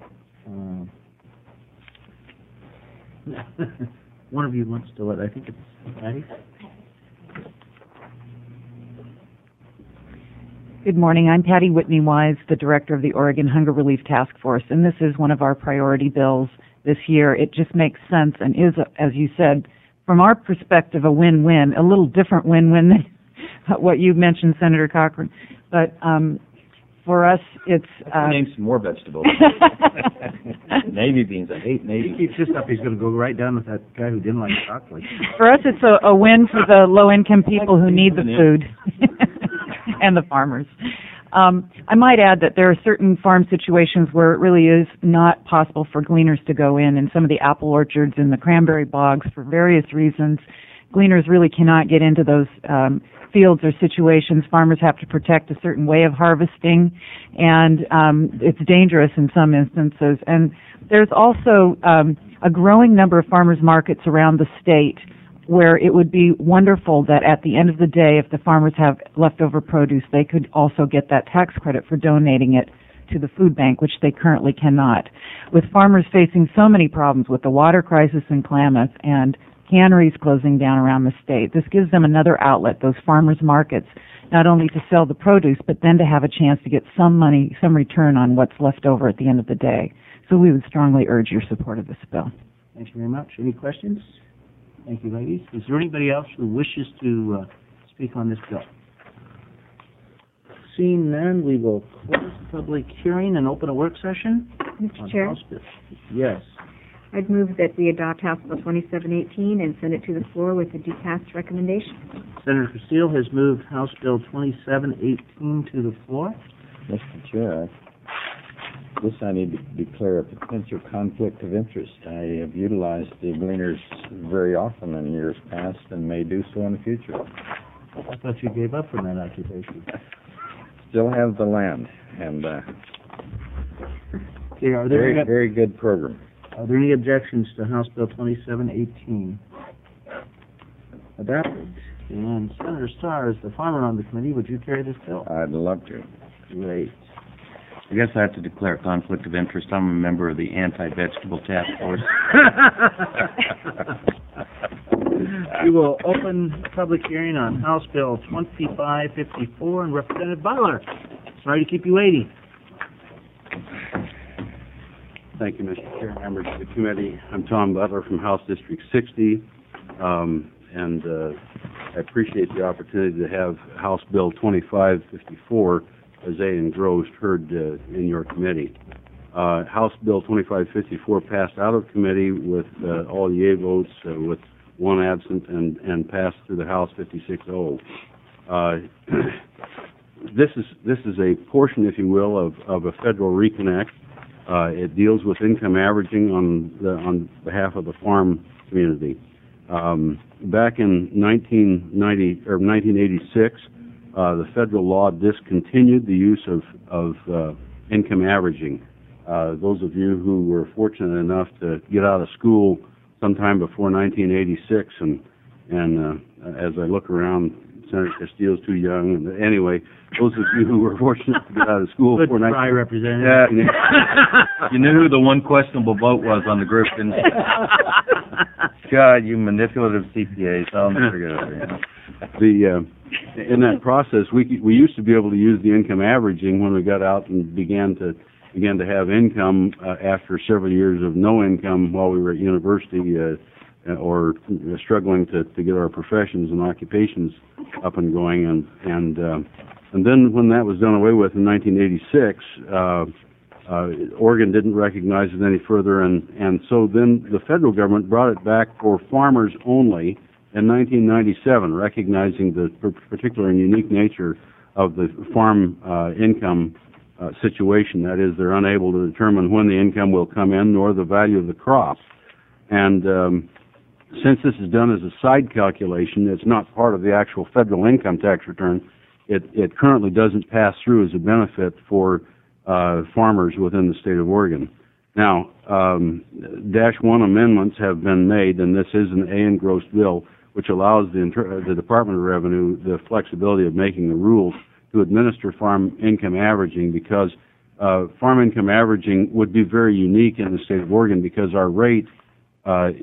One of you wants to I think it's Patty. Good morning. I'm Patty Whitney Wise, the director of the Oregon Hunger Relief Task Force, and this is one of our priority bills this year. It just makes sense and is, as you said, from our perspective, a win-win, a little different win-win than what you mentioned, Senator Cochran. But for us, it's... Name some more vegetables. Navy beans. I hate navy. If he keeps this up, he's going to go right down with that guy who didn't like broccoli. For us, it's a win for the low-income people who need the food and the farmers. I might add that there are certain farm situations where it really is not possible for gleaners to go in some of the apple orchards and the cranberry bogs for various reasons. Gleaners really cannot get into those fields or situations. Farmers have to protect a certain way of harvesting, and it's dangerous in some instances. And there's also a growing number of farmers markets around the state where it would be wonderful that at the end of the day, if the farmers have leftover produce, they could also get that tax credit for donating it to the food bank, which they currently cannot. With farmers facing so many problems with the water crisis in Klamath and canneries closing down around the state, this gives them another outlet, those farmers markets, not only to sell the produce, but then to have a chance to get some money, some return on what's left over at the end of the day. So we would strongly urge your support of this bill. Thank you very much. Any questions? Thank you, ladies. Is there anybody else who wishes to speak on this bill? Seeing none, we will close the public hearing and open a work session. Mr. Chair? House bill. Yes. I'd move that we adopt House Bill 2718 and send it to the floor with a depassed recommendation. Senator Castile has moved House Bill 2718 to the floor. Mr. Chair, I need to declare a potential conflict of interest. I have utilized the gleaners very often in years past and may do so in the future. I thought you gave up on that occupation. Still have the land, and okay, are there very good program. Are there any objections to House Bill 2718? Adopted. And Senator Starr, as the farmer on the committee, would you carry this bill? I'd love to. Great. I guess I have to declare a conflict of interest. I'm a member of the Anti-Vegetable Task Force. We will open a public hearing on House Bill 2554 and Representative Butler. Sorry to keep you waiting. Thank you, Mr. Chair, members of the committee. I'm Tom Butler from House District 60, and I appreciate the opportunity to have House Bill 2554, Zay and Gross, heard in your committee. House Bill 2554 passed out of committee with all yea votes, with one absent, and passed through the House 56-0. This is a portion, if you will, of a federal reconnect. It deals with income averaging on behalf of the farm community. Back in 1986, the federal law discontinued the use of income averaging. Those of you who were fortunate enough to get out of school sometime before 1986, and as I look around, Senator Castillo's too young. And anyway, those of you who were fortunate to get out of school before 1986, Representative. You knew who the one questionable vote was on the group, didn't you? God, you manipulative CPAs. I'll never forget it. In that process, we used to be able to use the income averaging when we got out and began to have income after several years of no income while we were at university or struggling to get our professions and occupations up and going, and then when that was done away with in 1986, Oregon didn't recognize it any further, and so then the federal government brought it back for farmers only in 1997, recognizing the particular and unique nature of the farm income situation. That is, they're unable to determine when the income will come in nor the value of the crop. And since this is done as a side calculation, it's not part of the actual federal income tax return. It currently doesn't pass through as a benefit for farmers within the state of Oregon. Now, Dash 1 amendments have been made, and this is an A engrossed bill, which allows the Department of Revenue the flexibility of making the rules to administer farm income averaging, because farm income averaging would be very unique in the state of Oregon because our rate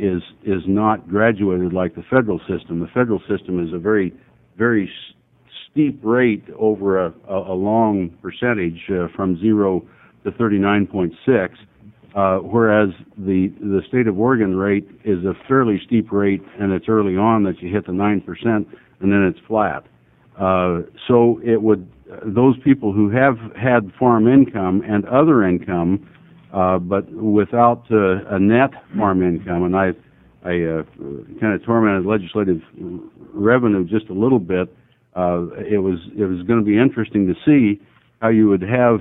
is not graduated like the federal system. The federal system is a very steep rate over a long percentage from 0 to 39.6, whereas the state of Oregon rate is a fairly steep rate, and it's early on that you hit the 9%, and then it's flat. So it would those people who have had farm income and other income, but without a net farm income, and I kind of tormented legislative revenue just a little bit. It was going to be interesting to see how you would have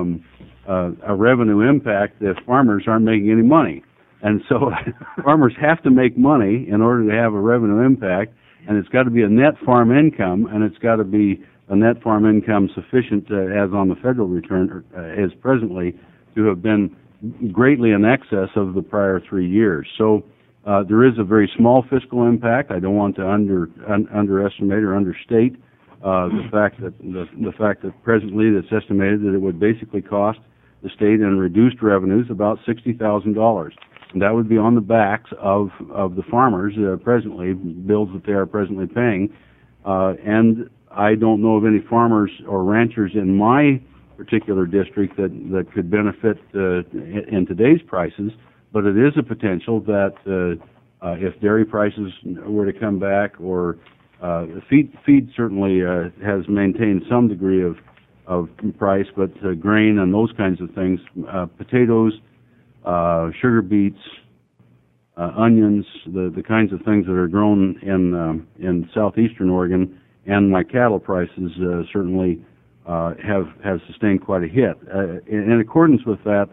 a revenue impact if farmers aren't making any money. And so farmers have to make money in order to have a revenue impact, and it's got to be a net farm income, and it's got to be a net farm income sufficient, as on the federal return, as presently, to have been greatly in excess of the prior 3 years. So there is a very small fiscal impact. I don't want to underestimate or understate the fact that presently it's estimated that it would basically cost the state in reduced revenues about $60,000. And that would be on the backs of the farmers presently, bills that they are presently paying. And I don't know of any farmers or ranchers in my particular district that could benefit in today's prices, but it is a potential that if dairy prices were to come back, or feed certainly has maintained some degree of price, but grain and those kinds of things, potatoes, sugar beets, onions, the kinds of things that are grown in southeastern Oregon, and my cattle prices certainly have sustained quite a hit. In accordance with that,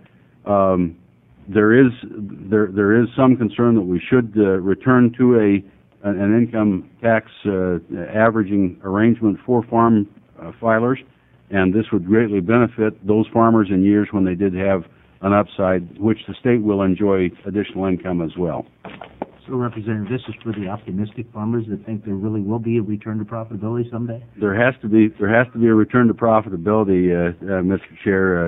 there is some concern that we should return to an income tax averaging arrangement for farm filers, and this would greatly benefit those farmers in years when they did have an upside, which the state will enjoy additional income as well. So, Representative, this is for the optimistic farmers that think there really will be a return to profitability someday? There has to be a return to profitability, Mr. Chair.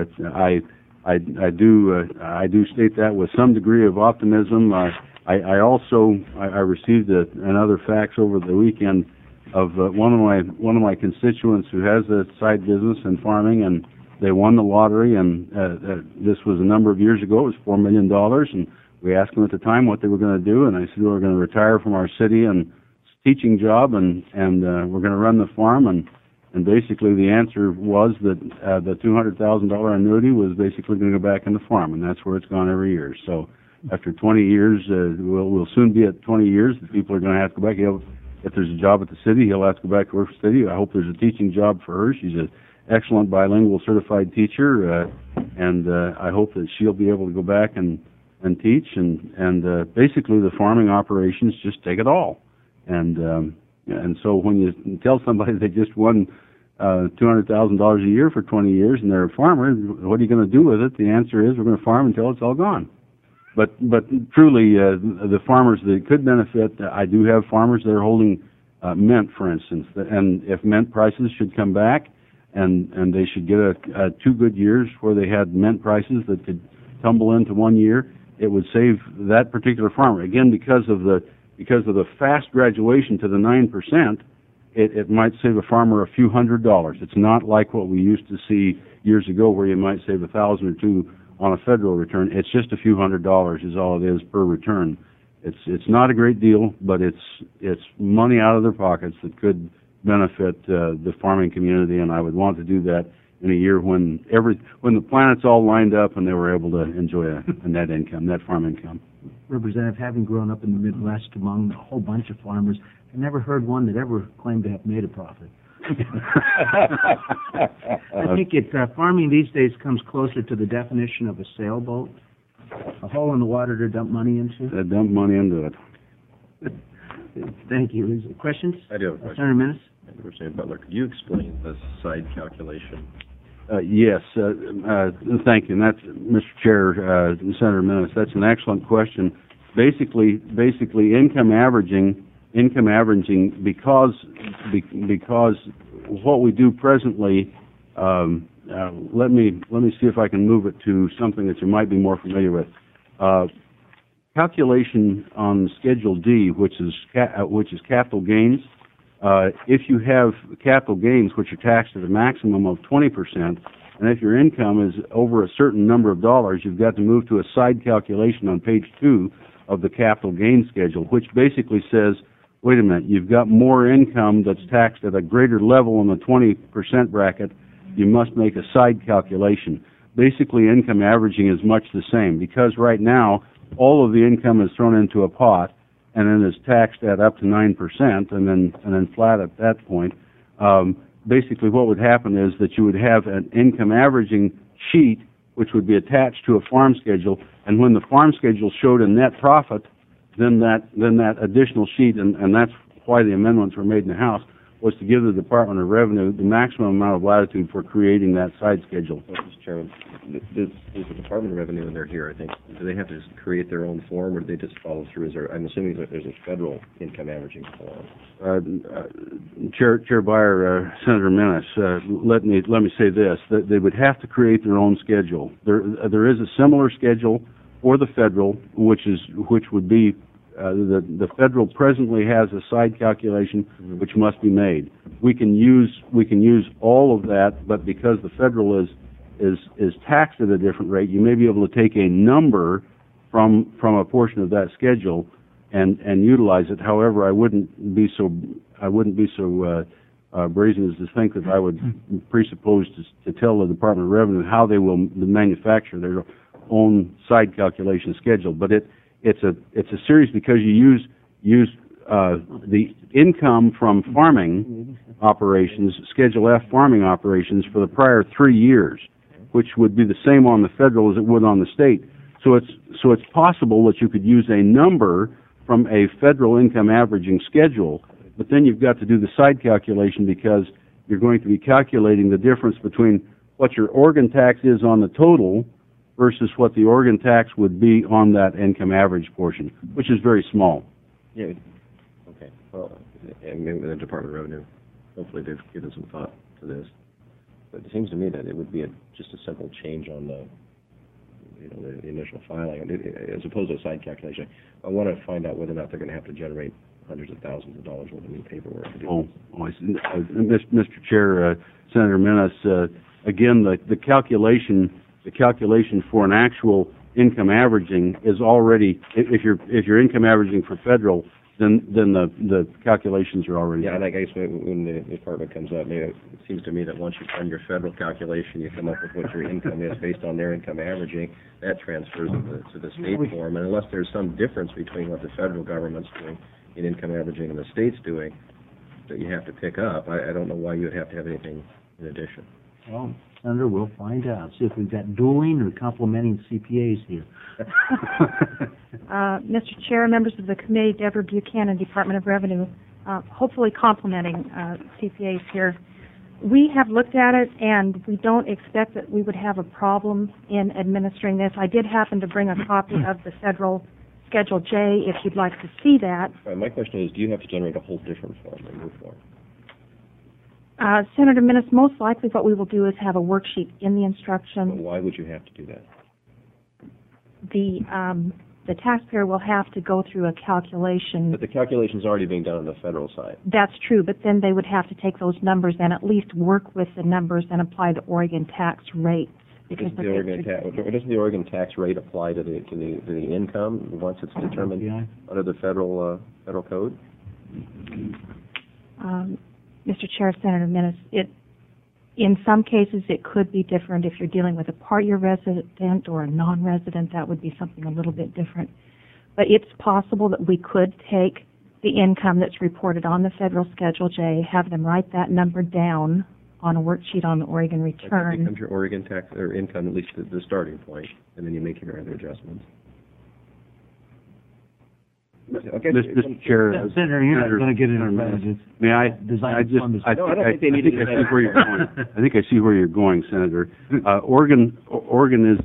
I do state that with some degree of optimism. I also received another fax over the weekend of one of my constituents who has a side business in farming, and they won the lottery, and this was a number of years ago. It was $4 million, and we asked them at the time what they were going to do, and I said, we're going to retire from our city and teaching job, and we're going to run the farm, and basically the answer was that the $200,000 annuity was basically going to go back in the farm, and that's where it's gone every year. So after 20 years, we'll soon be at 20 years. The people are going to have to go back. If there's a job at the city, he'll have to go back to work for the city. I hope there's a teaching job for her. She's an excellent bilingual certified teacher, and I hope that she'll be able to go back and teach, and basically the farming operations just take it all. And so when you tell somebody they just won $200,000 a year for 20 years and they're a farmer, what are you going to do with it? The answer is we're going to farm until it's all gone. But truly, the farmers that could benefit, I do have farmers that are holding mint, for instance, and if mint prices should come back and they should get a 2 good years where they had mint prices that could tumble into 1 year, it would save that particular farmer. Again, because of the fast graduation to the 9%, it might save a farmer a few $100s. It's not like what we used to see years ago, where you might save $1,000 or $2,000 on a federal return. It's just a few $100s is all it is per return. It's not a great deal, but it's money out of their pockets that could benefit the farming community, and I would want to do that in a year when the planets all lined up and they were able to enjoy a net income, net farm income. Representative, having grown up in the Midwest among a whole bunch of farmers, I never heard one that ever claimed to have made a profit. I think farming these days comes closer to the definition of a sailboat, a hole in the water to dump money into. Dump money into it. Thank you. Is there questions? I do have a question. Senator Minnis? Representative Butler, could you explain the side calculation? Yes, thank you. And that's, Mr. Chair, Senator Minnis, that's an excellent question. Basically, income averaging, because what we do presently. Let me see if I can move it to something that you might be more familiar with. Calculation on Schedule D, which is capital gains, If you have capital gains, which are taxed at a maximum of 20%, and if your income is over a certain number of dollars, you've got to move to a side calculation on page 2 of the capital gains schedule, which basically says, wait a minute, you've got more income that's taxed at a greater level in the 20% bracket, you must make a side calculation. Basically, income averaging is much the same, because right now, all of the income is thrown into a pot, and then is taxed at up to 9%, and then flat at that point. Basically, what would happen is that you would have an income averaging sheet, which would be attached to a farm schedule, and when the farm schedule showed a net profit, then that additional sheet, and that's why the amendments were made in the House, was to give the Department of Revenue the maximum amount of latitude for creating that side schedule. Mr. Chairman, does the Department of Revenue, and they're here, I think, do they have to just create their own form, or do they just follow through? I'm assuming that there's a federal income averaging form. Chair Beyer, Senator Menace, let me say this: that they would have to create their own schedule. There is a similar schedule for the federal, which would be the federal presently has a side calculation which must be made. We can use all of that, but because the federal is taxed at a different rate, you may be able to take a number from a portion of that schedule and utilize it. However, I wouldn't be so brazen as to think that I would presuppose to tell the Department of Revenue how they will manufacture their own side calculation schedule. But it's a series, because you use the income from farming operations, Schedule F farming operations, for the prior 3 years, which would be the same on the federal as it would on the state. So it's possible that you could use a number from a federal income averaging schedule, but then you've got to do the side calculation, because you're going to be calculating the difference between what your organ tax is on the total versus what the organ tax would be on that income average portion, which is very small. Yeah. Okay. Well, and maybe the Department of Revenue, hopefully they've given some thought to this. But it seems to me that it would be just a simple change on the initial filing, as opposed to a side calculation. I want to find out whether or not they're going to have to generate hundreds of thousands of dollars worth of new paperwork to do this. Mr. Chair, Senator Menace, again, the calculation for an actual income averaging is already, if you're income averaging for federal, then the calculations are already. Yeah, and I guess when the department comes up, maybe it seems to me that once you've done your federal calculation, you come up with what your income is based on their income averaging. That transfers to the state form, and unless there's some difference between what the federal government's doing in income averaging and the state's doing that you have to pick up, I don't know why you would have to have anything in addition. Well, Senator, we'll find out. See if we've got dueling or complementing CPAs here. Mr. Chair, members of the committee, Deborah Buchanan, Department of Revenue, hopefully complementing CPAs here. We have looked at it, and we don't expect that we would have a problem in administering this. I did happen to bring a copy of the federal Schedule J, if you'd like to see that. My question is, do you have to generate a whole different form, a new form? Senator Menace, most likely what we will do is have a worksheet in the instruction. But why would you have to do that? The taxpayer will have to go through a calculation. But the calculation's already being done on the federal side. That's true, but then they would have to take those numbers and at least work with the numbers and apply the Oregon tax rates. Doesn't the Oregon tax rate apply to the income once it's determined under the federal code? Mr. Chair, Senator Menace, in some cases it could be different. If you're dealing with a part-year resident or a non-resident, that would be something a little bit different. But it's possible that we could take the income that's reported on the federal Schedule J, have them write that number down on a worksheet on the Oregon return. That becomes your Oregon tax or income, at least the starting point, and then you make your other adjustments. Okay. Mr. Chair, Senator, you're not going to get into may I see where you're going. I think I see where you're going, Senator. Oregon is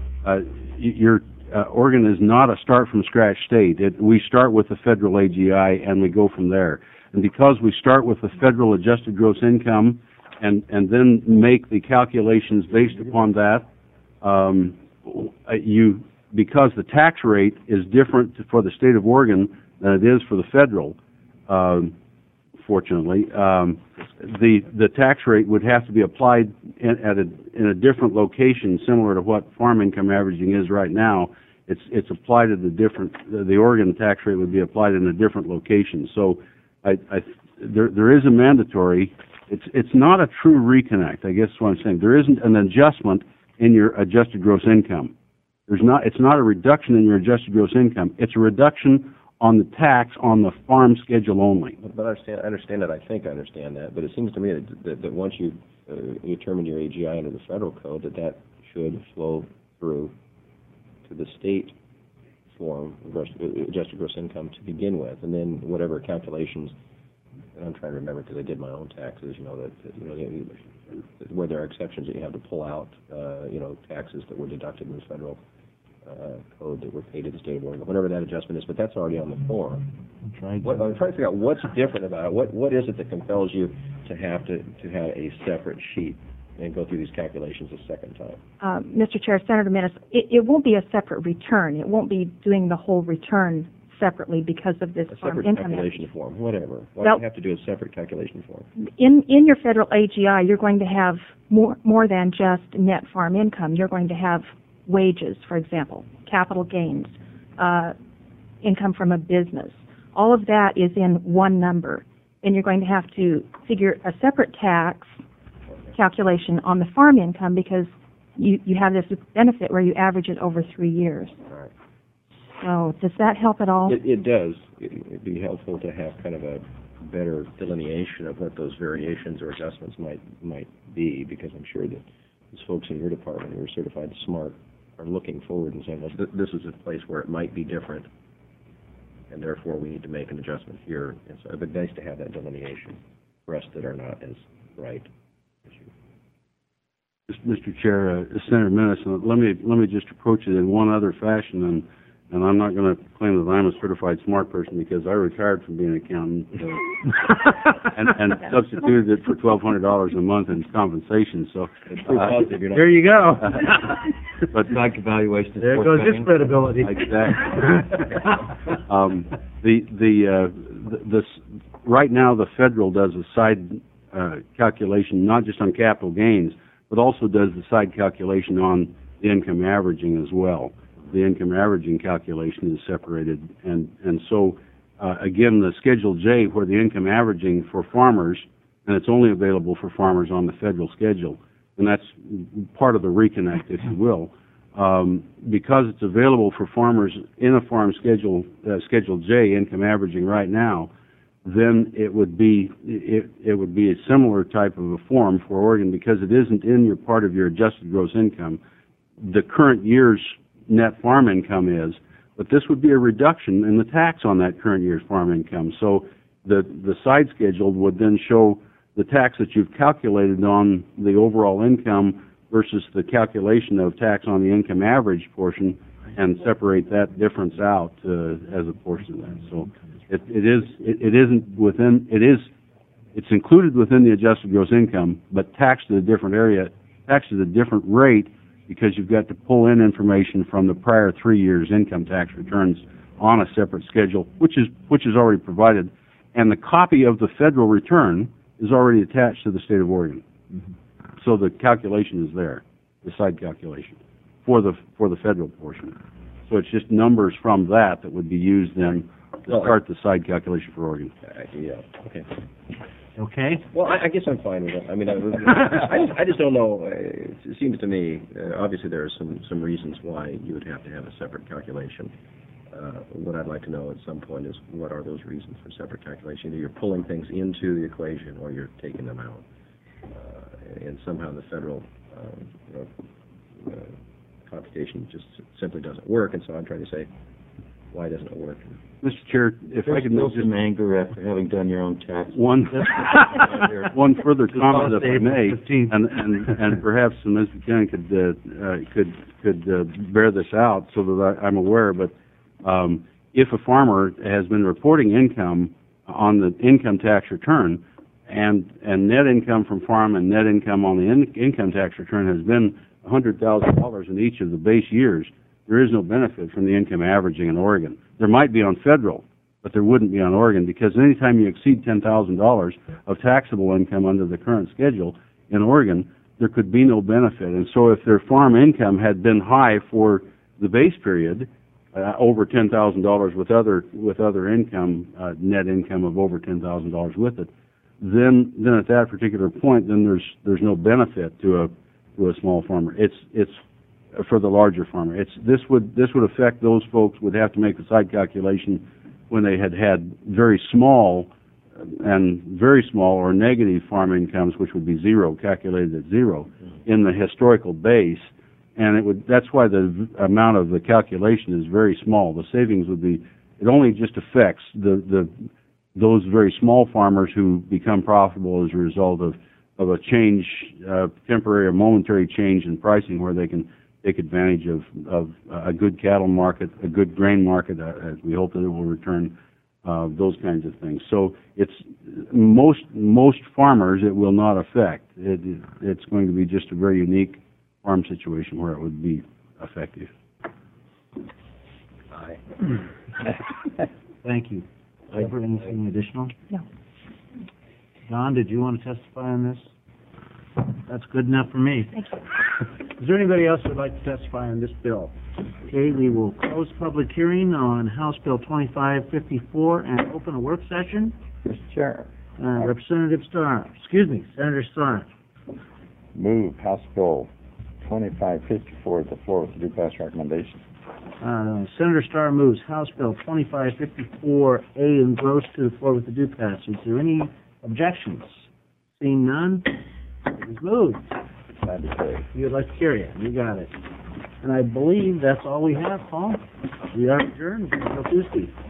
Oregon is not a start from scratch state. We start with the federal AGI and we go from there. And because we start with the federal adjusted gross income and then make the calculations based upon that, because the tax rate is different for the state of Oregon than it is for the federal, fortunately. The tax rate would have to be applied in a different location, similar to what farm income averaging is right now. It's applied at the Oregon tax rate would be applied in a different location. So there is a mandatory. It's not a true reconnect, I guess is what I'm saying. There isn't an adjustment in your adjusted gross income. It's not a reduction in your adjusted gross income. It's a reduction on the tax on the farm schedule only. But I understand that. I think I understand that. But it seems to me that once you determine your AGI under the federal code, that should flow through to the state form, adjusted gross income to begin with, and then whatever calculations. And I'm trying to remember because I did my own taxes. Where there are exceptions that you have to pull out, taxes that were deducted in the federal code that were paid to the state of Oregon, whatever that adjustment is, but that's already on the form. I'm trying to figure out what's different about it. What is it that compels you to have a separate sheet and go through these calculations a second time? Mr. Chair, Senator Menace, it won't be a separate return. It won't be doing the whole return separately because of this farm income. A separate calculation form, whatever. Why do you have to do a separate calculation form? In your federal AGI, you're going to have more than just net farm income. You're going to have wages, for example, capital gains, income from a business. All of that is in one number. And you're going to have to figure a separate tax calculation on the farm income because you have this benefit where you average it over 3 years. Right. So does that help at all? It does. It'd be helpful to have kind of a better delineation of what those variations or adjustments might be, because I'm sure that those folks in your department who are certified smart are looking forward and saying, well, this is a place where it might be different, and therefore we need to make an adjustment here. And so it'd be nice to have that delineation for us that are not as bright as you. Mr. Chair, Senator Menace, let me just approach it in one other fashion, and I'm not going to claim that I'm a certified smart person because I retired from being an accountant and substituted it for $1,200 a month in compensation. So there you go. But psych evaluation. There goes his credibility. Exactly. Right now the federal does a side calculation not just on capital gains, but also does the side calculation on the income averaging as well. The income averaging calculation is separated, and so again, the Schedule J, where the income averaging for farmers, and it's only available for farmers on the federal schedule, and that's part of the reconnect, if you will, because it's available for farmers in a farm schedule, Schedule J income averaging right now. Then it would be a similar type of a form for Oregon because it isn't in your part of your adjusted gross income. The current year's net farm income is, but this would be a reduction in the tax on that current year's farm income. So the side schedule would then show the tax that you've calculated on the overall income versus the calculation of tax on the income average portion, and separate that difference out as a portion of that. So it's included within the adjusted gross income, but taxed at a different area, taxed at a different rate, because you've got to pull in information from the prior 3 years' income tax returns on a separate schedule, which is already provided, and the copy of the federal return is already attached to the state of Oregon. Mm-hmm. So the calculation is there, the side calculation for the federal portion. So it's just numbers from that would be used then to start the side calculation for Oregon. Yeah. Okay. Okay. Well, I guess I'm fine with it. I mean, I just don't know. It seems to me, obviously, there are some reasons why you would have to have a separate calculation. What I'd like to know at some point is what are those reasons for separate calculation? Either you're pulling things into the equation or you're taking them out, and somehow the federal computation just simply doesn't work. And so I'm trying to say, why doesn't it work? Mr. Chair, if I could make some anger after having done your own tax. One further comment, if I may, and perhaps Ms. Buchanan could bear this out so that I'm aware. But if a farmer has been reporting income on the income tax return, and net income from farm and net income on the income tax return has been $100,000 in each of the base years, there is no benefit from the income averaging in Oregon. There might be on federal, but there wouldn't be on Oregon, because anytime you exceed $10,000 of taxable income under the current schedule in Oregon, there could be no benefit. And so if their farm income had been high for the base period, over $10,000 with other income, net income of over $10,000 with it, then at that particular point, then there's no benefit to a small farmer. It's for the larger farmer. This would affect those folks would have to make the side calculation when they had very small or negative farm incomes, which would be zero, calculated at zero in the historical base, and that's why the amount of the calculation is very small. The savings would be, it only just affects those very small farmers who become profitable as a result of a change, temporary or momentary change in pricing, where they can take advantage of a good cattle market, a good grain market, as we hope that it will return, those kinds of things. So it's most farmers it will not affect. It's going to be just a very unique farm situation where it would be effective. Aye. Thank you. Ever anything additional? No. Don, did you want to testify on this? That's good enough for me. Thank you. Is there anybody else who would like to testify on this bill? Okay, we will close public hearing on House Bill 2554 and open a work session. Mr. Chair. Senator Starr. Move House Bill 2554 to the floor with the due pass recommendation. Senator Starr moves House Bill 2554A engrossed to the floor with the due pass. Is there any objections? Seeing none, it is moved. Glad to carry. You would like to carry it. You got it. And I believe that's all we have, Paul. We are adjourned until Tuesday.